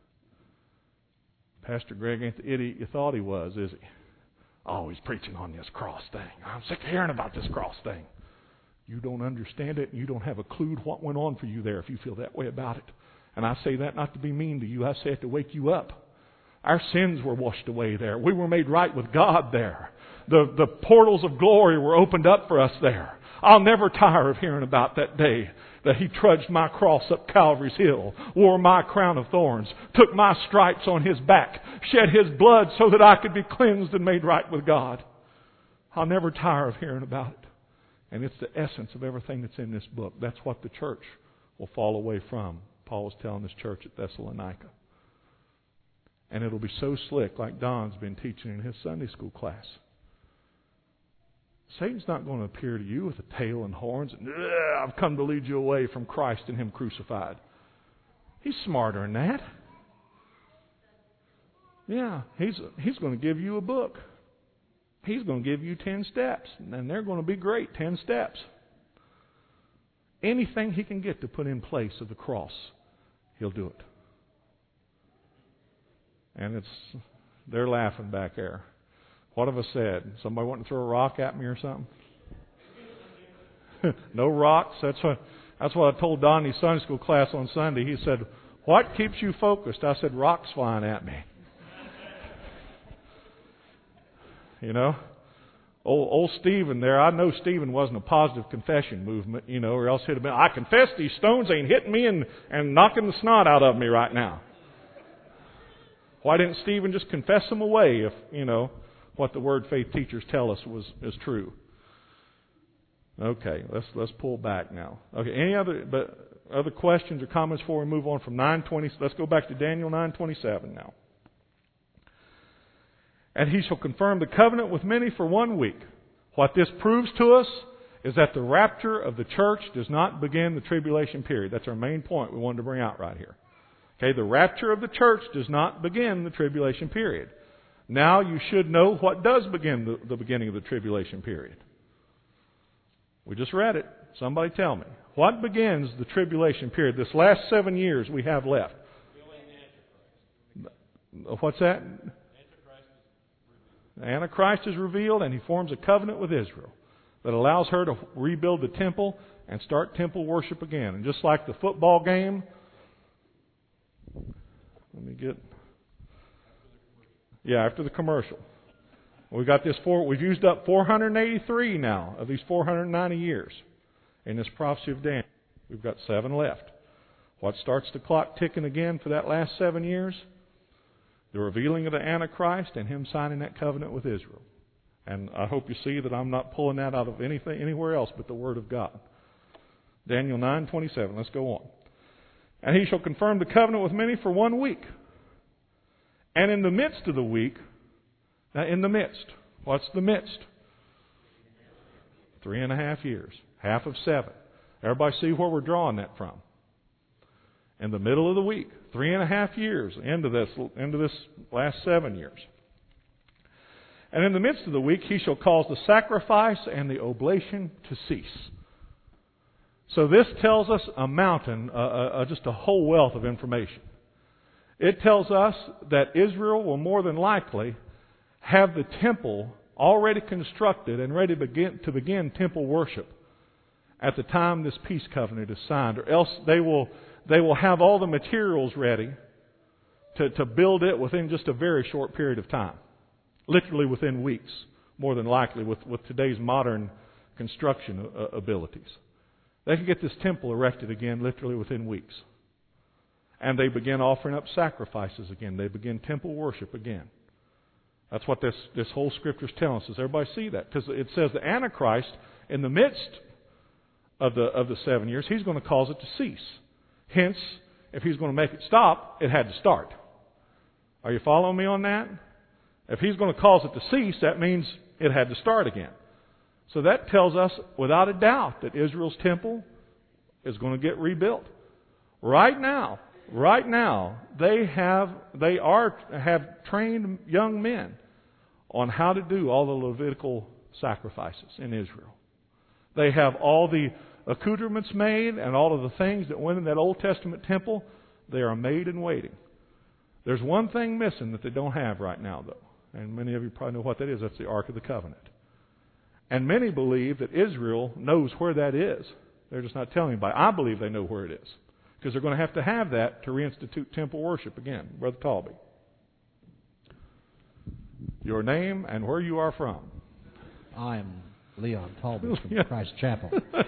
Speaker 1: Pastor Greg ain't the idiot you thought he was, is he? Oh, he's preaching on this cross thing. I'm sick of hearing about this cross thing. You don't understand it, and you don't have a clue what went on for you there if you feel that way about it. And I say that not to be mean to you. I say it to wake you up. Our sins were washed away there. We were made right with God there. The portals of glory were opened up for us there. I'll never tire of hearing about that day that He trudged my cross up Calvary's hill, wore my crown of thorns, took my stripes on His back, shed His blood so that I could be cleansed and made right with God. I'll never tire of hearing about it. And it's the essence of everything that's in this book. That's what the church will fall away from. Paul was telling this church at Thessalonica. And it'll be so slick, like Don's been teaching in his Sunday school class. Satan's not going to appear to you with a tail and horns and, I've come to lead you away from Christ and Him crucified. He's smarter than that. Yeah, he's going to give you a book. He's going to give you 10 steps, and they're going to be great, 10 steps. Anything he can get to put in place of the cross, he'll do it. And they're laughing back there. What have I said? Somebody want to throw a rock at me or something? No rocks. That's what I told Donnie's Sunday school class on Sunday. He said, "What keeps you focused?" I said, "Rocks flying at me." You know, old Stephen there. I know Stephen wasn't a positive confession movement, or else he'd have been, "I confess these stones ain't hitting me and knocking the snot out of me right now." Why didn't Stephen just confess them away if, what the Word Faith teachers tell us is true? Okay, let's pull back now. Okay, any other questions or comments before we move on from 9:20? Let's go back to Daniel 9:27 now. And He shall confirm the covenant with many for 1 week. What this proves to us is that the rapture of the church does not begin the tribulation period. That's our main point we wanted to bring out right here. Okay, the rapture of the church does not begin the tribulation period. Now you should know what does begin the beginning of the tribulation period. We just read it. Somebody tell me. What begins the tribulation period? This last 7 years we have left. What's that? Antichrist is revealed, and he forms a covenant with Israel that allows her to rebuild the temple and start temple worship again. And just like the football game, after the commercial. We've used up 483 now of these 490 years in this prophecy of Daniel. We've got 7 left. What starts the clock ticking again for that last 7 years? The revealing of the Antichrist and him signing that covenant with Israel. And I hope you see that I'm not pulling that out of anywhere else but the Word of God. Daniel 9:27. Let's go on. And he shall confirm the covenant with many for 1 week. And in the midst of the week, now in the midst, what's the midst? 3.5 years. Half of 7. Everybody see where we're drawing that from? In the middle of the week, 3.5 years into this last 7 years. And in the midst of the week, he shall cause the sacrifice and the oblation to cease. So this tells us a mountain, just a whole wealth of information. It tells us that Israel will more than likely have the temple already constructed and ready to begin temple worship at the time this peace covenant is signed, or else they will have all the materials ready to build it within just a very short period of time. Literally within weeks, more than likely, with today's modern construction abilities. They can get this temple erected again literally within weeks. And they begin offering up sacrifices again. They begin temple worship again. That's what this whole Scripture is telling us. Does everybody see that? Because it says the Antichrist, in the midst of the 7 years, he's going to cause it to cease. Hence, if he's going to make it stop, it had to start. Are you following me on that? If he's going to cause it to cease, that means it had to start again. So that tells us without a doubt that Israel's temple is going to get rebuilt. Right now, they have trained young men on how to do all the Levitical sacrifices in Israel. They have all the accoutrements made and all of the things that went in that Old Testament temple. They are made and waiting. There's one thing missing that they don't have right now, though. And many of you probably know what that is. That's the Ark of the Covenant. And many believe that Israel knows where that is. They're just not telling anybody. I believe they know where it is. Because they're going to have that to reinstitute temple worship again. Brother Talby. Your name and where you are from.
Speaker 3: I am Leon Talby from Christ Chapel.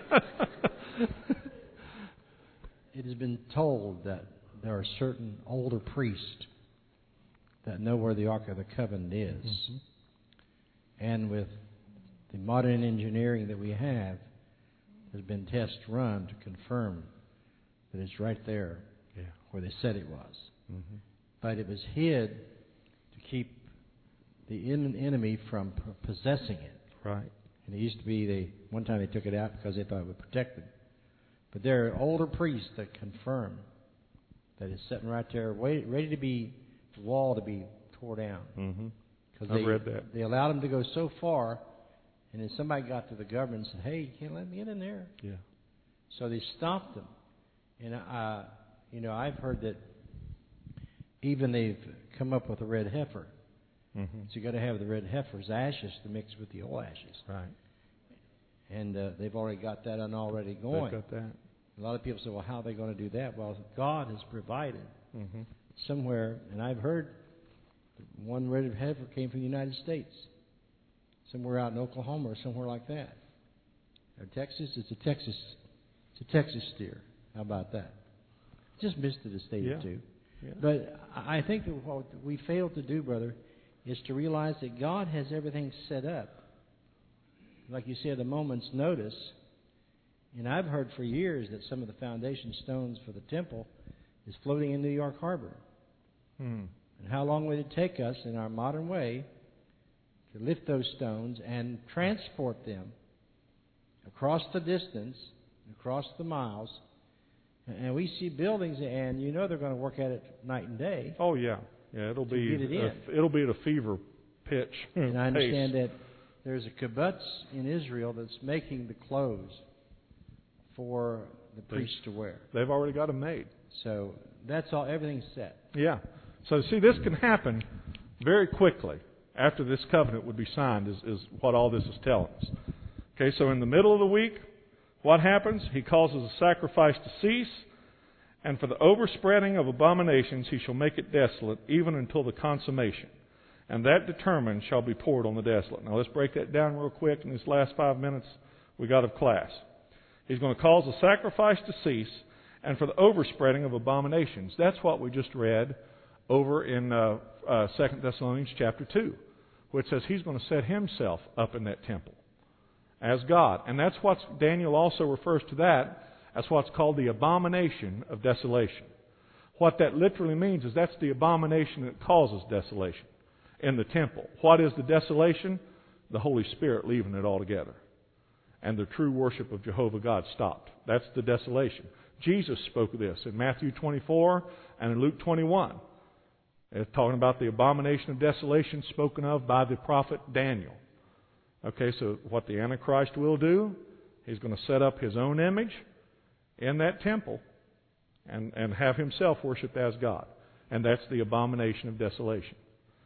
Speaker 3: It has been told that there are certain older priests that know where the Ark of the Covenant is. Mm-hmm. And with the modern engineering that we have, there's been tests run to confirm that it's right there where they said it was. Mm-hmm. But it was hid to keep the enemy from possessing it.
Speaker 1: Right.
Speaker 3: And it used to be, one time they took it out because they thought it would protect them. But there are older priests that confirm that it's sitting right there, ready to be, the wall to be tore down.
Speaker 1: Mm-hmm. I've read that.
Speaker 3: They allowed them to go so far, and then somebody got to the government and said, hey, you can't let me in there.
Speaker 1: Yeah. So
Speaker 3: they stopped them. And, I've heard that even they've come up with a red heifer. Mm-hmm. So you've got to have the red heifer's ashes to mix with the oil ashes.
Speaker 1: Right.
Speaker 3: And they've already got that already going.
Speaker 1: They've got that.
Speaker 3: A lot of people say, well, how are they going to do that? Well, God has provided somewhere, and I've heard one red heifer came from the United States, somewhere out in Oklahoma or somewhere like that. Or Texas, it's a Texas steer. How about that? Just missed it a state or two. Yeah. But I think that what we fail to do, brother, is to realize that God has everything set up. Like you said, a moment's notice. And I've heard for years that some of the foundation stones for the temple is floating in New York Harbor. And how long would it take us in our modern way to lift those stones and transport them across the distance, across the miles? And we see buildings, and they're going to work at it night and day.
Speaker 1: Oh, yeah. Yeah, it'll be at a fever pitch.
Speaker 3: And I understand that there's a kibbutz in Israel that's making the clothes for the priests to wear.
Speaker 1: They've already got them made.
Speaker 3: So that's all. Everything's set.
Speaker 1: Yeah. So see, this can happen very quickly after this covenant would be signed, is what all this is telling us. Okay, so in the middle of the week, what happens? He causes a sacrifice to cease, and for the overspreading of abominations he shall make it desolate, even until the consummation. And that determined shall be poured on the desolate. Now let's break that down real quick in these last 5 minutes we got of class. He's going to cause the sacrifice to cease, and for the overspreading of abominations. That's what we just read over in 2 Thessalonians chapter 2, which says He's going to set Himself up in that temple as God. And that's what Daniel also refers to that as what's called the abomination of desolation. What that literally means is that's the abomination that causes desolation in the temple. What is the desolation? The Holy Spirit leaving it altogether. And the true worship of Jehovah God stopped. That's the desolation. Jesus spoke of this in Matthew 24 and in Luke 21. It's talking about the abomination of desolation spoken of by the prophet Daniel. Okay, so what the Antichrist will do, he's going to set up his own image in that temple and have himself worshipped as God. And that's the abomination of desolation.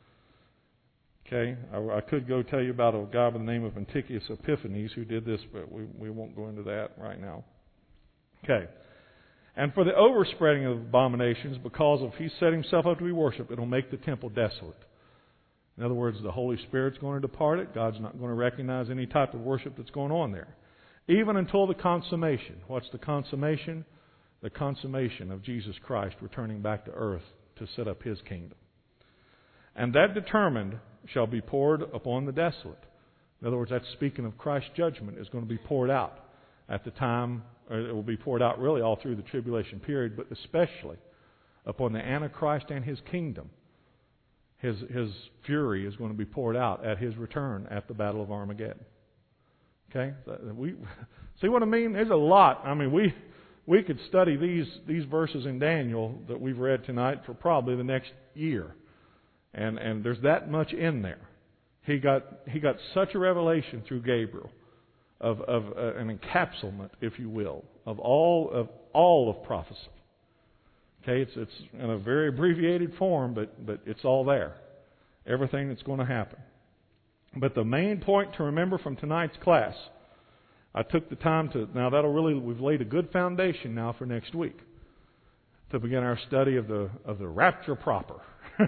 Speaker 1: Okay, I could go tell you about a guy by the name of Antiochus Epiphanes who did this, but we won't go into that right now. Okay, and for the overspreading of abominations, because of He set Himself up to be worshipped, it'll make the temple desolate. In other words, the Holy Spirit's going to depart it. God's not going to recognize any type of worship that's going on there. Even until the consummation. What's the consummation? The consummation of Jesus Christ returning back to earth to set up His kingdom. And that determined shall be poured upon the desolate. In other words, that's speaking of Christ's judgment is going to be poured out at the time, or it will be poured out really all through the tribulation period, but especially upon the Antichrist and his kingdom. His fury is going to be poured out at His return at the Battle of Armageddon. Okay? See what I mean? There's a lot. I mean, we could study these verses in Daniel that we've read tonight for probably the next year. And there's that much in there. He got such a revelation through Gabriel of an encapsulment, if you will, of all of prophecy. Okay, it's in a very abbreviated form, but it's all there. Everything that's going to happen. But the main point to remember from tonight's class, I took the time to, now we've laid a good foundation now for next week to begin our study of the rapture proper.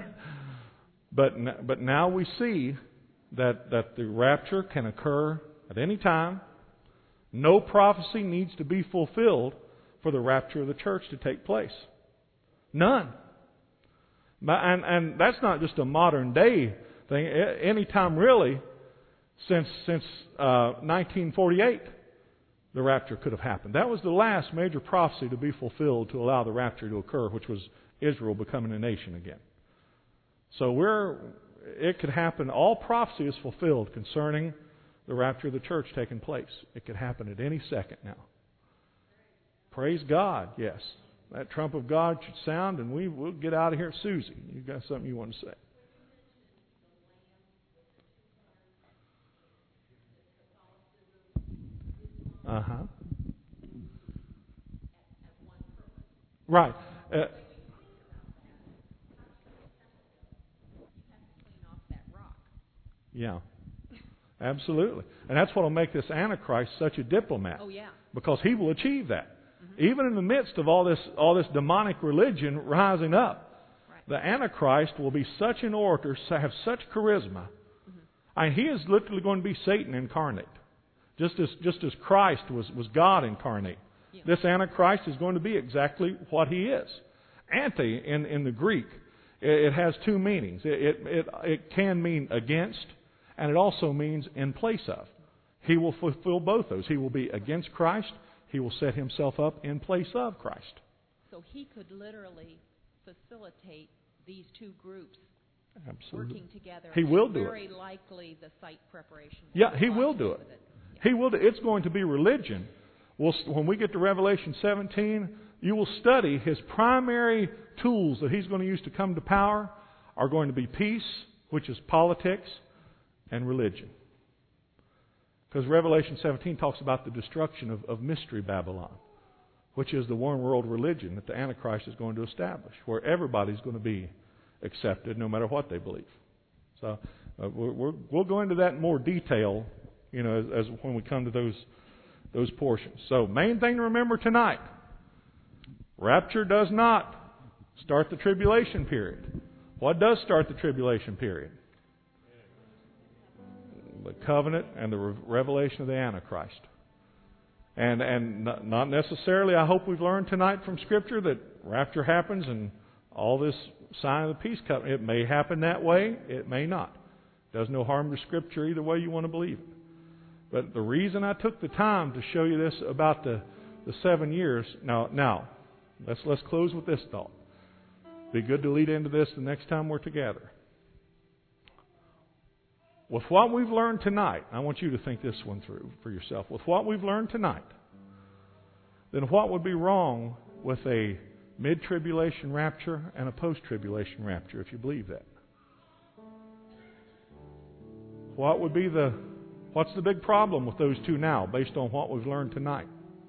Speaker 1: But now we see that the rapture can occur at any time. No prophecy needs to be fulfilled for the rapture of the church to take place. None. And that's not just a modern day thing. Any time really since 1948, the rapture could have happened. That was the last major prophecy to be fulfilled to allow the rapture to occur, which was Israel becoming a nation again. So it could happen. All prophecy is fulfilled concerning the rapture of the church taking place. It could happen at any second now. Praise God, yes. That trump of God should sound, and we'll get out of here. Susie, you got something you want to say? Uh-huh. Right. Yeah, absolutely. And that's what will make this Antichrist such a diplomat.
Speaker 4: Oh, yeah.
Speaker 1: Because he will achieve that. Mm-hmm. Even in the midst of all this demonic religion rising up, right, the Antichrist will be such an orator, have such charisma. Mm-hmm. And he is literally going to be Satan incarnate. Just as Christ was God incarnate. Yeah. This Antichrist is going to be exactly what he is. Anti, in the Greek, it has two meanings. It can mean against, and it also means in place of. He will fulfill both those. He will be against Christ. He will set himself up in place of Christ.
Speaker 4: So he could literally facilitate these two groups
Speaker 1: absolutely
Speaker 4: working together.
Speaker 1: He will do it.
Speaker 4: Very likely the site preparation.
Speaker 1: Yeah, he will do it. He will. It's going to be religion. When we get to Revelation 17, you will study his primary tools that he's going to use to come to power are going to be peace, which is politics, and religion. Because Revelation 17 talks about the destruction of Mystery Babylon, which is the one world religion that the Antichrist is going to establish, where everybody's going to be accepted no matter what they believe. So we'll go into that in more detail, as when we come to those portions. So main thing to remember tonight, rapture does not start the tribulation period. What does start the tribulation period? The covenant and the revelation of the Antichrist. And not necessarily, I hope we've learned tonight from Scripture that rapture happens and all this sign of the peace covenant. It may happen that way, it may not. Does no harm to Scripture either way you want to believe it. But the reason I took the time to show you this about the 7 years, now let's close with this thought. Be good to lead into this the next time we're together. With what we've learned tonight, I want you to think this one through for yourself. With what we've learned tonight, then what would be wrong with a mid-tribulation rapture and a post-tribulation rapture, if you believe that? What's the big problem with those two now, based on what we've learned tonight?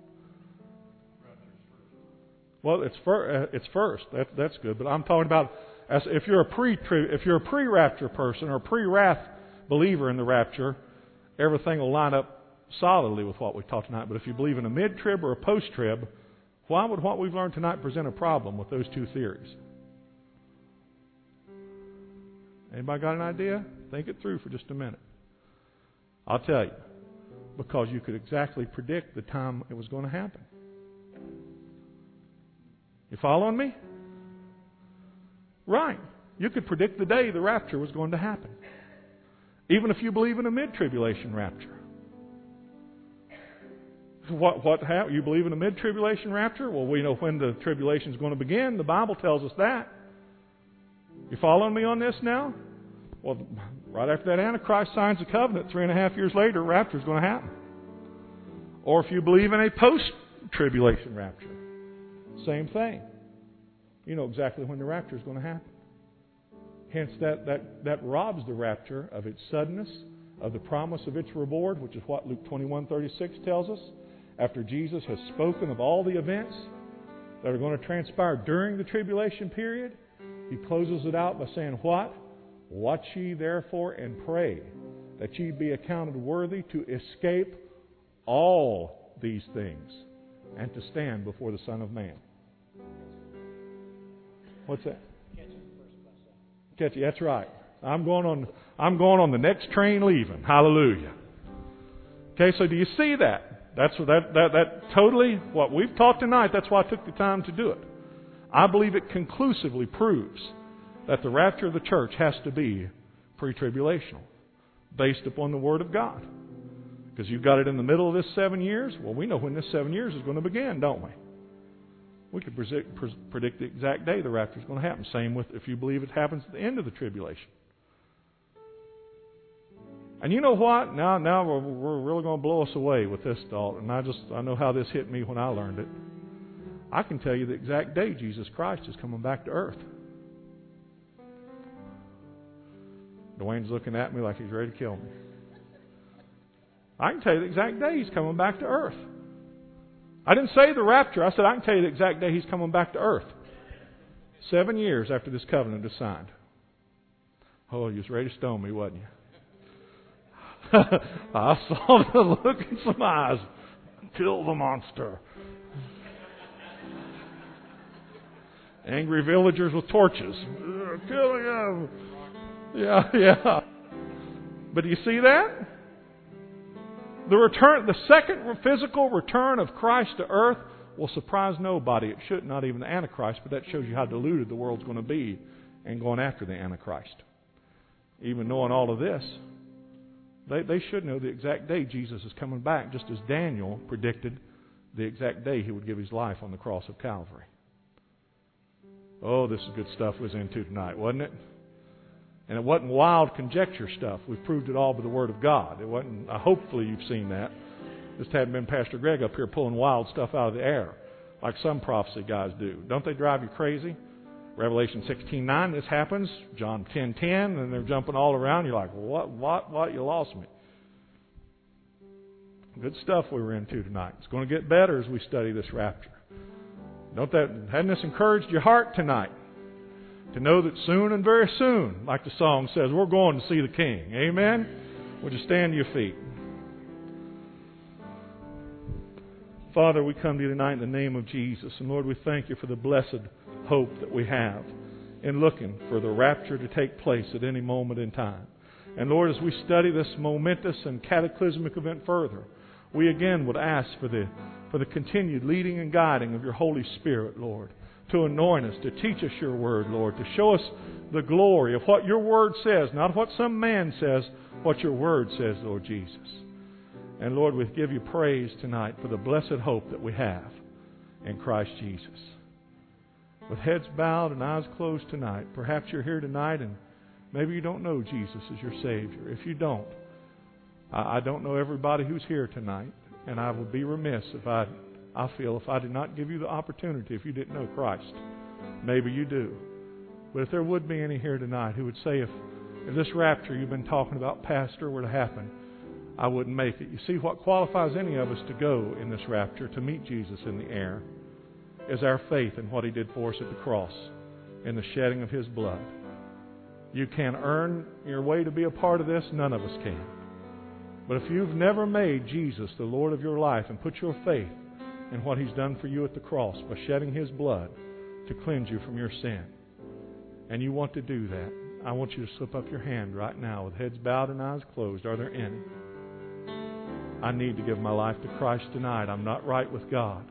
Speaker 1: Well, it's first. That's good. But I'm talking about if you're a pre-rapture person or a pre-wrath believer in the rapture, everything will line up solidly with what we taught tonight. But if you believe in a mid-trib or a post-trib, why would what we've learned tonight present a problem with those two theories? Anybody got an idea? Think it through for just a minute. I'll tell you. Because you could exactly predict the time it was going to happen. You following me? Right. You could predict the day the rapture was going to happen. Even if you believe in a mid-tribulation rapture. What happened? You believe in a mid-tribulation rapture? Well, we know when the tribulation is going to begin. The Bible tells us that. You following me on this now? Well, right after that Antichrist signs the covenant, 3.5 years later, rapture is going to happen. Or if you believe in a post-tribulation rapture, same thing. You know exactly when the rapture is going to happen. Hence, that robs the rapture of its suddenness, of the promise of its reward, which is what Luke 21:36 tells us. After Jesus has spoken of all the events that are going to transpire during the tribulation period, He closes it out by saying, what? Watch ye therefore and pray, that ye be accounted worthy to escape all these things, and to stand before the Son of Man. What's that? Catch you. That's right. I'm going on the next train leaving. Hallelujah. Okay, so do you see that? That's that totally what we've taught tonight. That's why I took the time to do it. I believe it conclusively proves that the rapture of the church has to be pre-tribulational, based upon the Word of God. Because you've got it in the middle of this 7 years. Well, we know when this 7 years is going to begin, don't we? We could predict the exact day the rapture is going to happen. Same with if you believe it happens at the end of the tribulation. And you know what? Now we're really going to blow us away with this thought. And I know how this hit me when I learned it. I can tell you the exact day Jesus Christ is coming back to earth. Dwayne's looking at me like he's ready to kill me. I can tell you the exact day He's coming back to earth. I didn't say the rapture. I said I can tell you the exact day He's coming back to earth. 7 years after this covenant is signed. Oh, you was ready to stone me, wasn't you? I saw the look in some eyes. Kill the monster. Angry villagers with torches. Killing him. Yeah. But do you see that? The second physical return of Christ to earth will surprise nobody. It should, not even the Antichrist, but that shows you how deluded the world's going to be in going after the Antichrist. Even knowing all of this, they should know the exact day Jesus is coming back, just as Daniel predicted the exact day he would give his life on the cross of Calvary. Oh, this is good stuff we was into tonight, wasn't it? And it wasn't wild conjecture stuff. We've proved it all by the Word of God. It wasn't. Hopefully you've seen that. Just hadn't been Pastor Greg up here pulling wild stuff out of the air, like some prophecy guys do. Don't they drive you crazy? Revelation 16:9, this happens. John 10:10, and they're jumping all around. You're like, what? You lost me. Good stuff we were into tonight. It's going to get better as we study this rapture. Hadn't this encouraged your heart tonight? To know that soon and very soon, like the song says, we're going to see the King. Amen? Would you stand to your feet? Father, we come to you tonight in the name of Jesus. And Lord, we thank you for the blessed hope that we have in looking for the rapture to take place at any moment in time. And Lord, as we study this momentous and cataclysmic event further, we again would ask for the continued leading and guiding of your Holy Spirit, Lord, to anoint us, to teach us your word, Lord, to show us the glory of what your word says, not what some man says, what your word says, Lord Jesus. And Lord, we give you praise tonight for the blessed hope that we have in Christ Jesus. With heads bowed and eyes closed tonight, perhaps you're here tonight and maybe you don't know Jesus as your Savior. If you don't, I don't know everybody who's here tonight, and I would be remiss if I feel if I did not give you the opportunity if you didn't know Christ. Maybe you do. But if there would be any here tonight who would say, if this rapture you've been talking about, Pastor, were to happen, I wouldn't make it. You see, what qualifies any of us to go in this rapture, to meet Jesus in the air, is our faith in what He did for us at the cross, in the shedding of His blood. You can't earn your way to be a part of this. None of us can. But if you've never made Jesus the Lord of your life and put your faith in what He's done for you at the cross by shedding His blood to cleanse you from your sin, and you want to do that, I want you to slip up your hand right now with heads bowed and eyes closed. Are there any? I need to give my life to Christ tonight. I'm not right with God.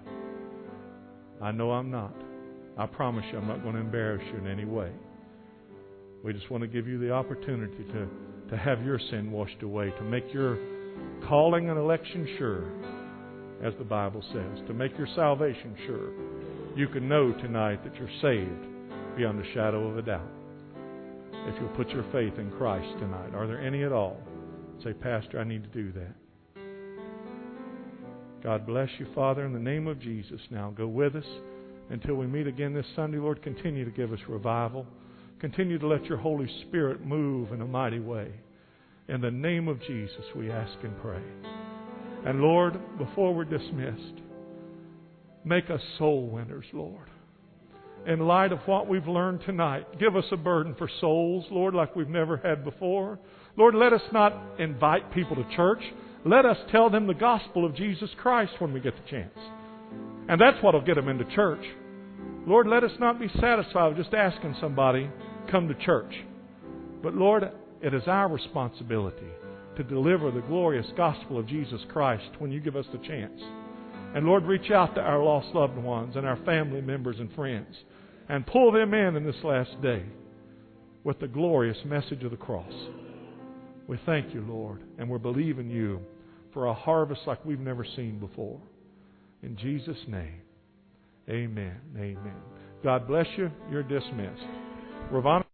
Speaker 1: I know I'm not. I promise you I'm not going to embarrass you in any way. We just want to give you the opportunity to have your sin washed away, to make your calling and election sure, as the Bible says, to make your salvation sure. You can know tonight that you're saved beyond a shadow of a doubt if you'll put your faith in Christ tonight. Are there any at all? Say, Pastor, I need to do that. God bless you, Father, in the name of Jesus. Now go with us until we meet again this Sunday. Lord, continue to give us revival. Continue to let your Holy Spirit move in a mighty way. In the name of Jesus, we ask and pray. And Lord, before we're dismissed, make us soul winners, Lord. In light of what we've learned tonight, give us a burden for souls, Lord, like we've never had before. Lord, let us not invite people to church. Let us tell them the gospel of Jesus Christ when we get the chance. And that's what will get them into church. Lord, let us not be satisfied with just asking somebody, come to church. But Lord, it is our responsibility to deliver the glorious gospel of Jesus Christ when you give us the chance. And Lord, reach out to our lost loved ones and our family members and friends and pull them in this last day with the glorious message of the cross. We thank you, Lord, and we're believing you for a harvest like we've never seen before. In Jesus' name, amen. Amen. God bless you. You're dismissed. Ravana.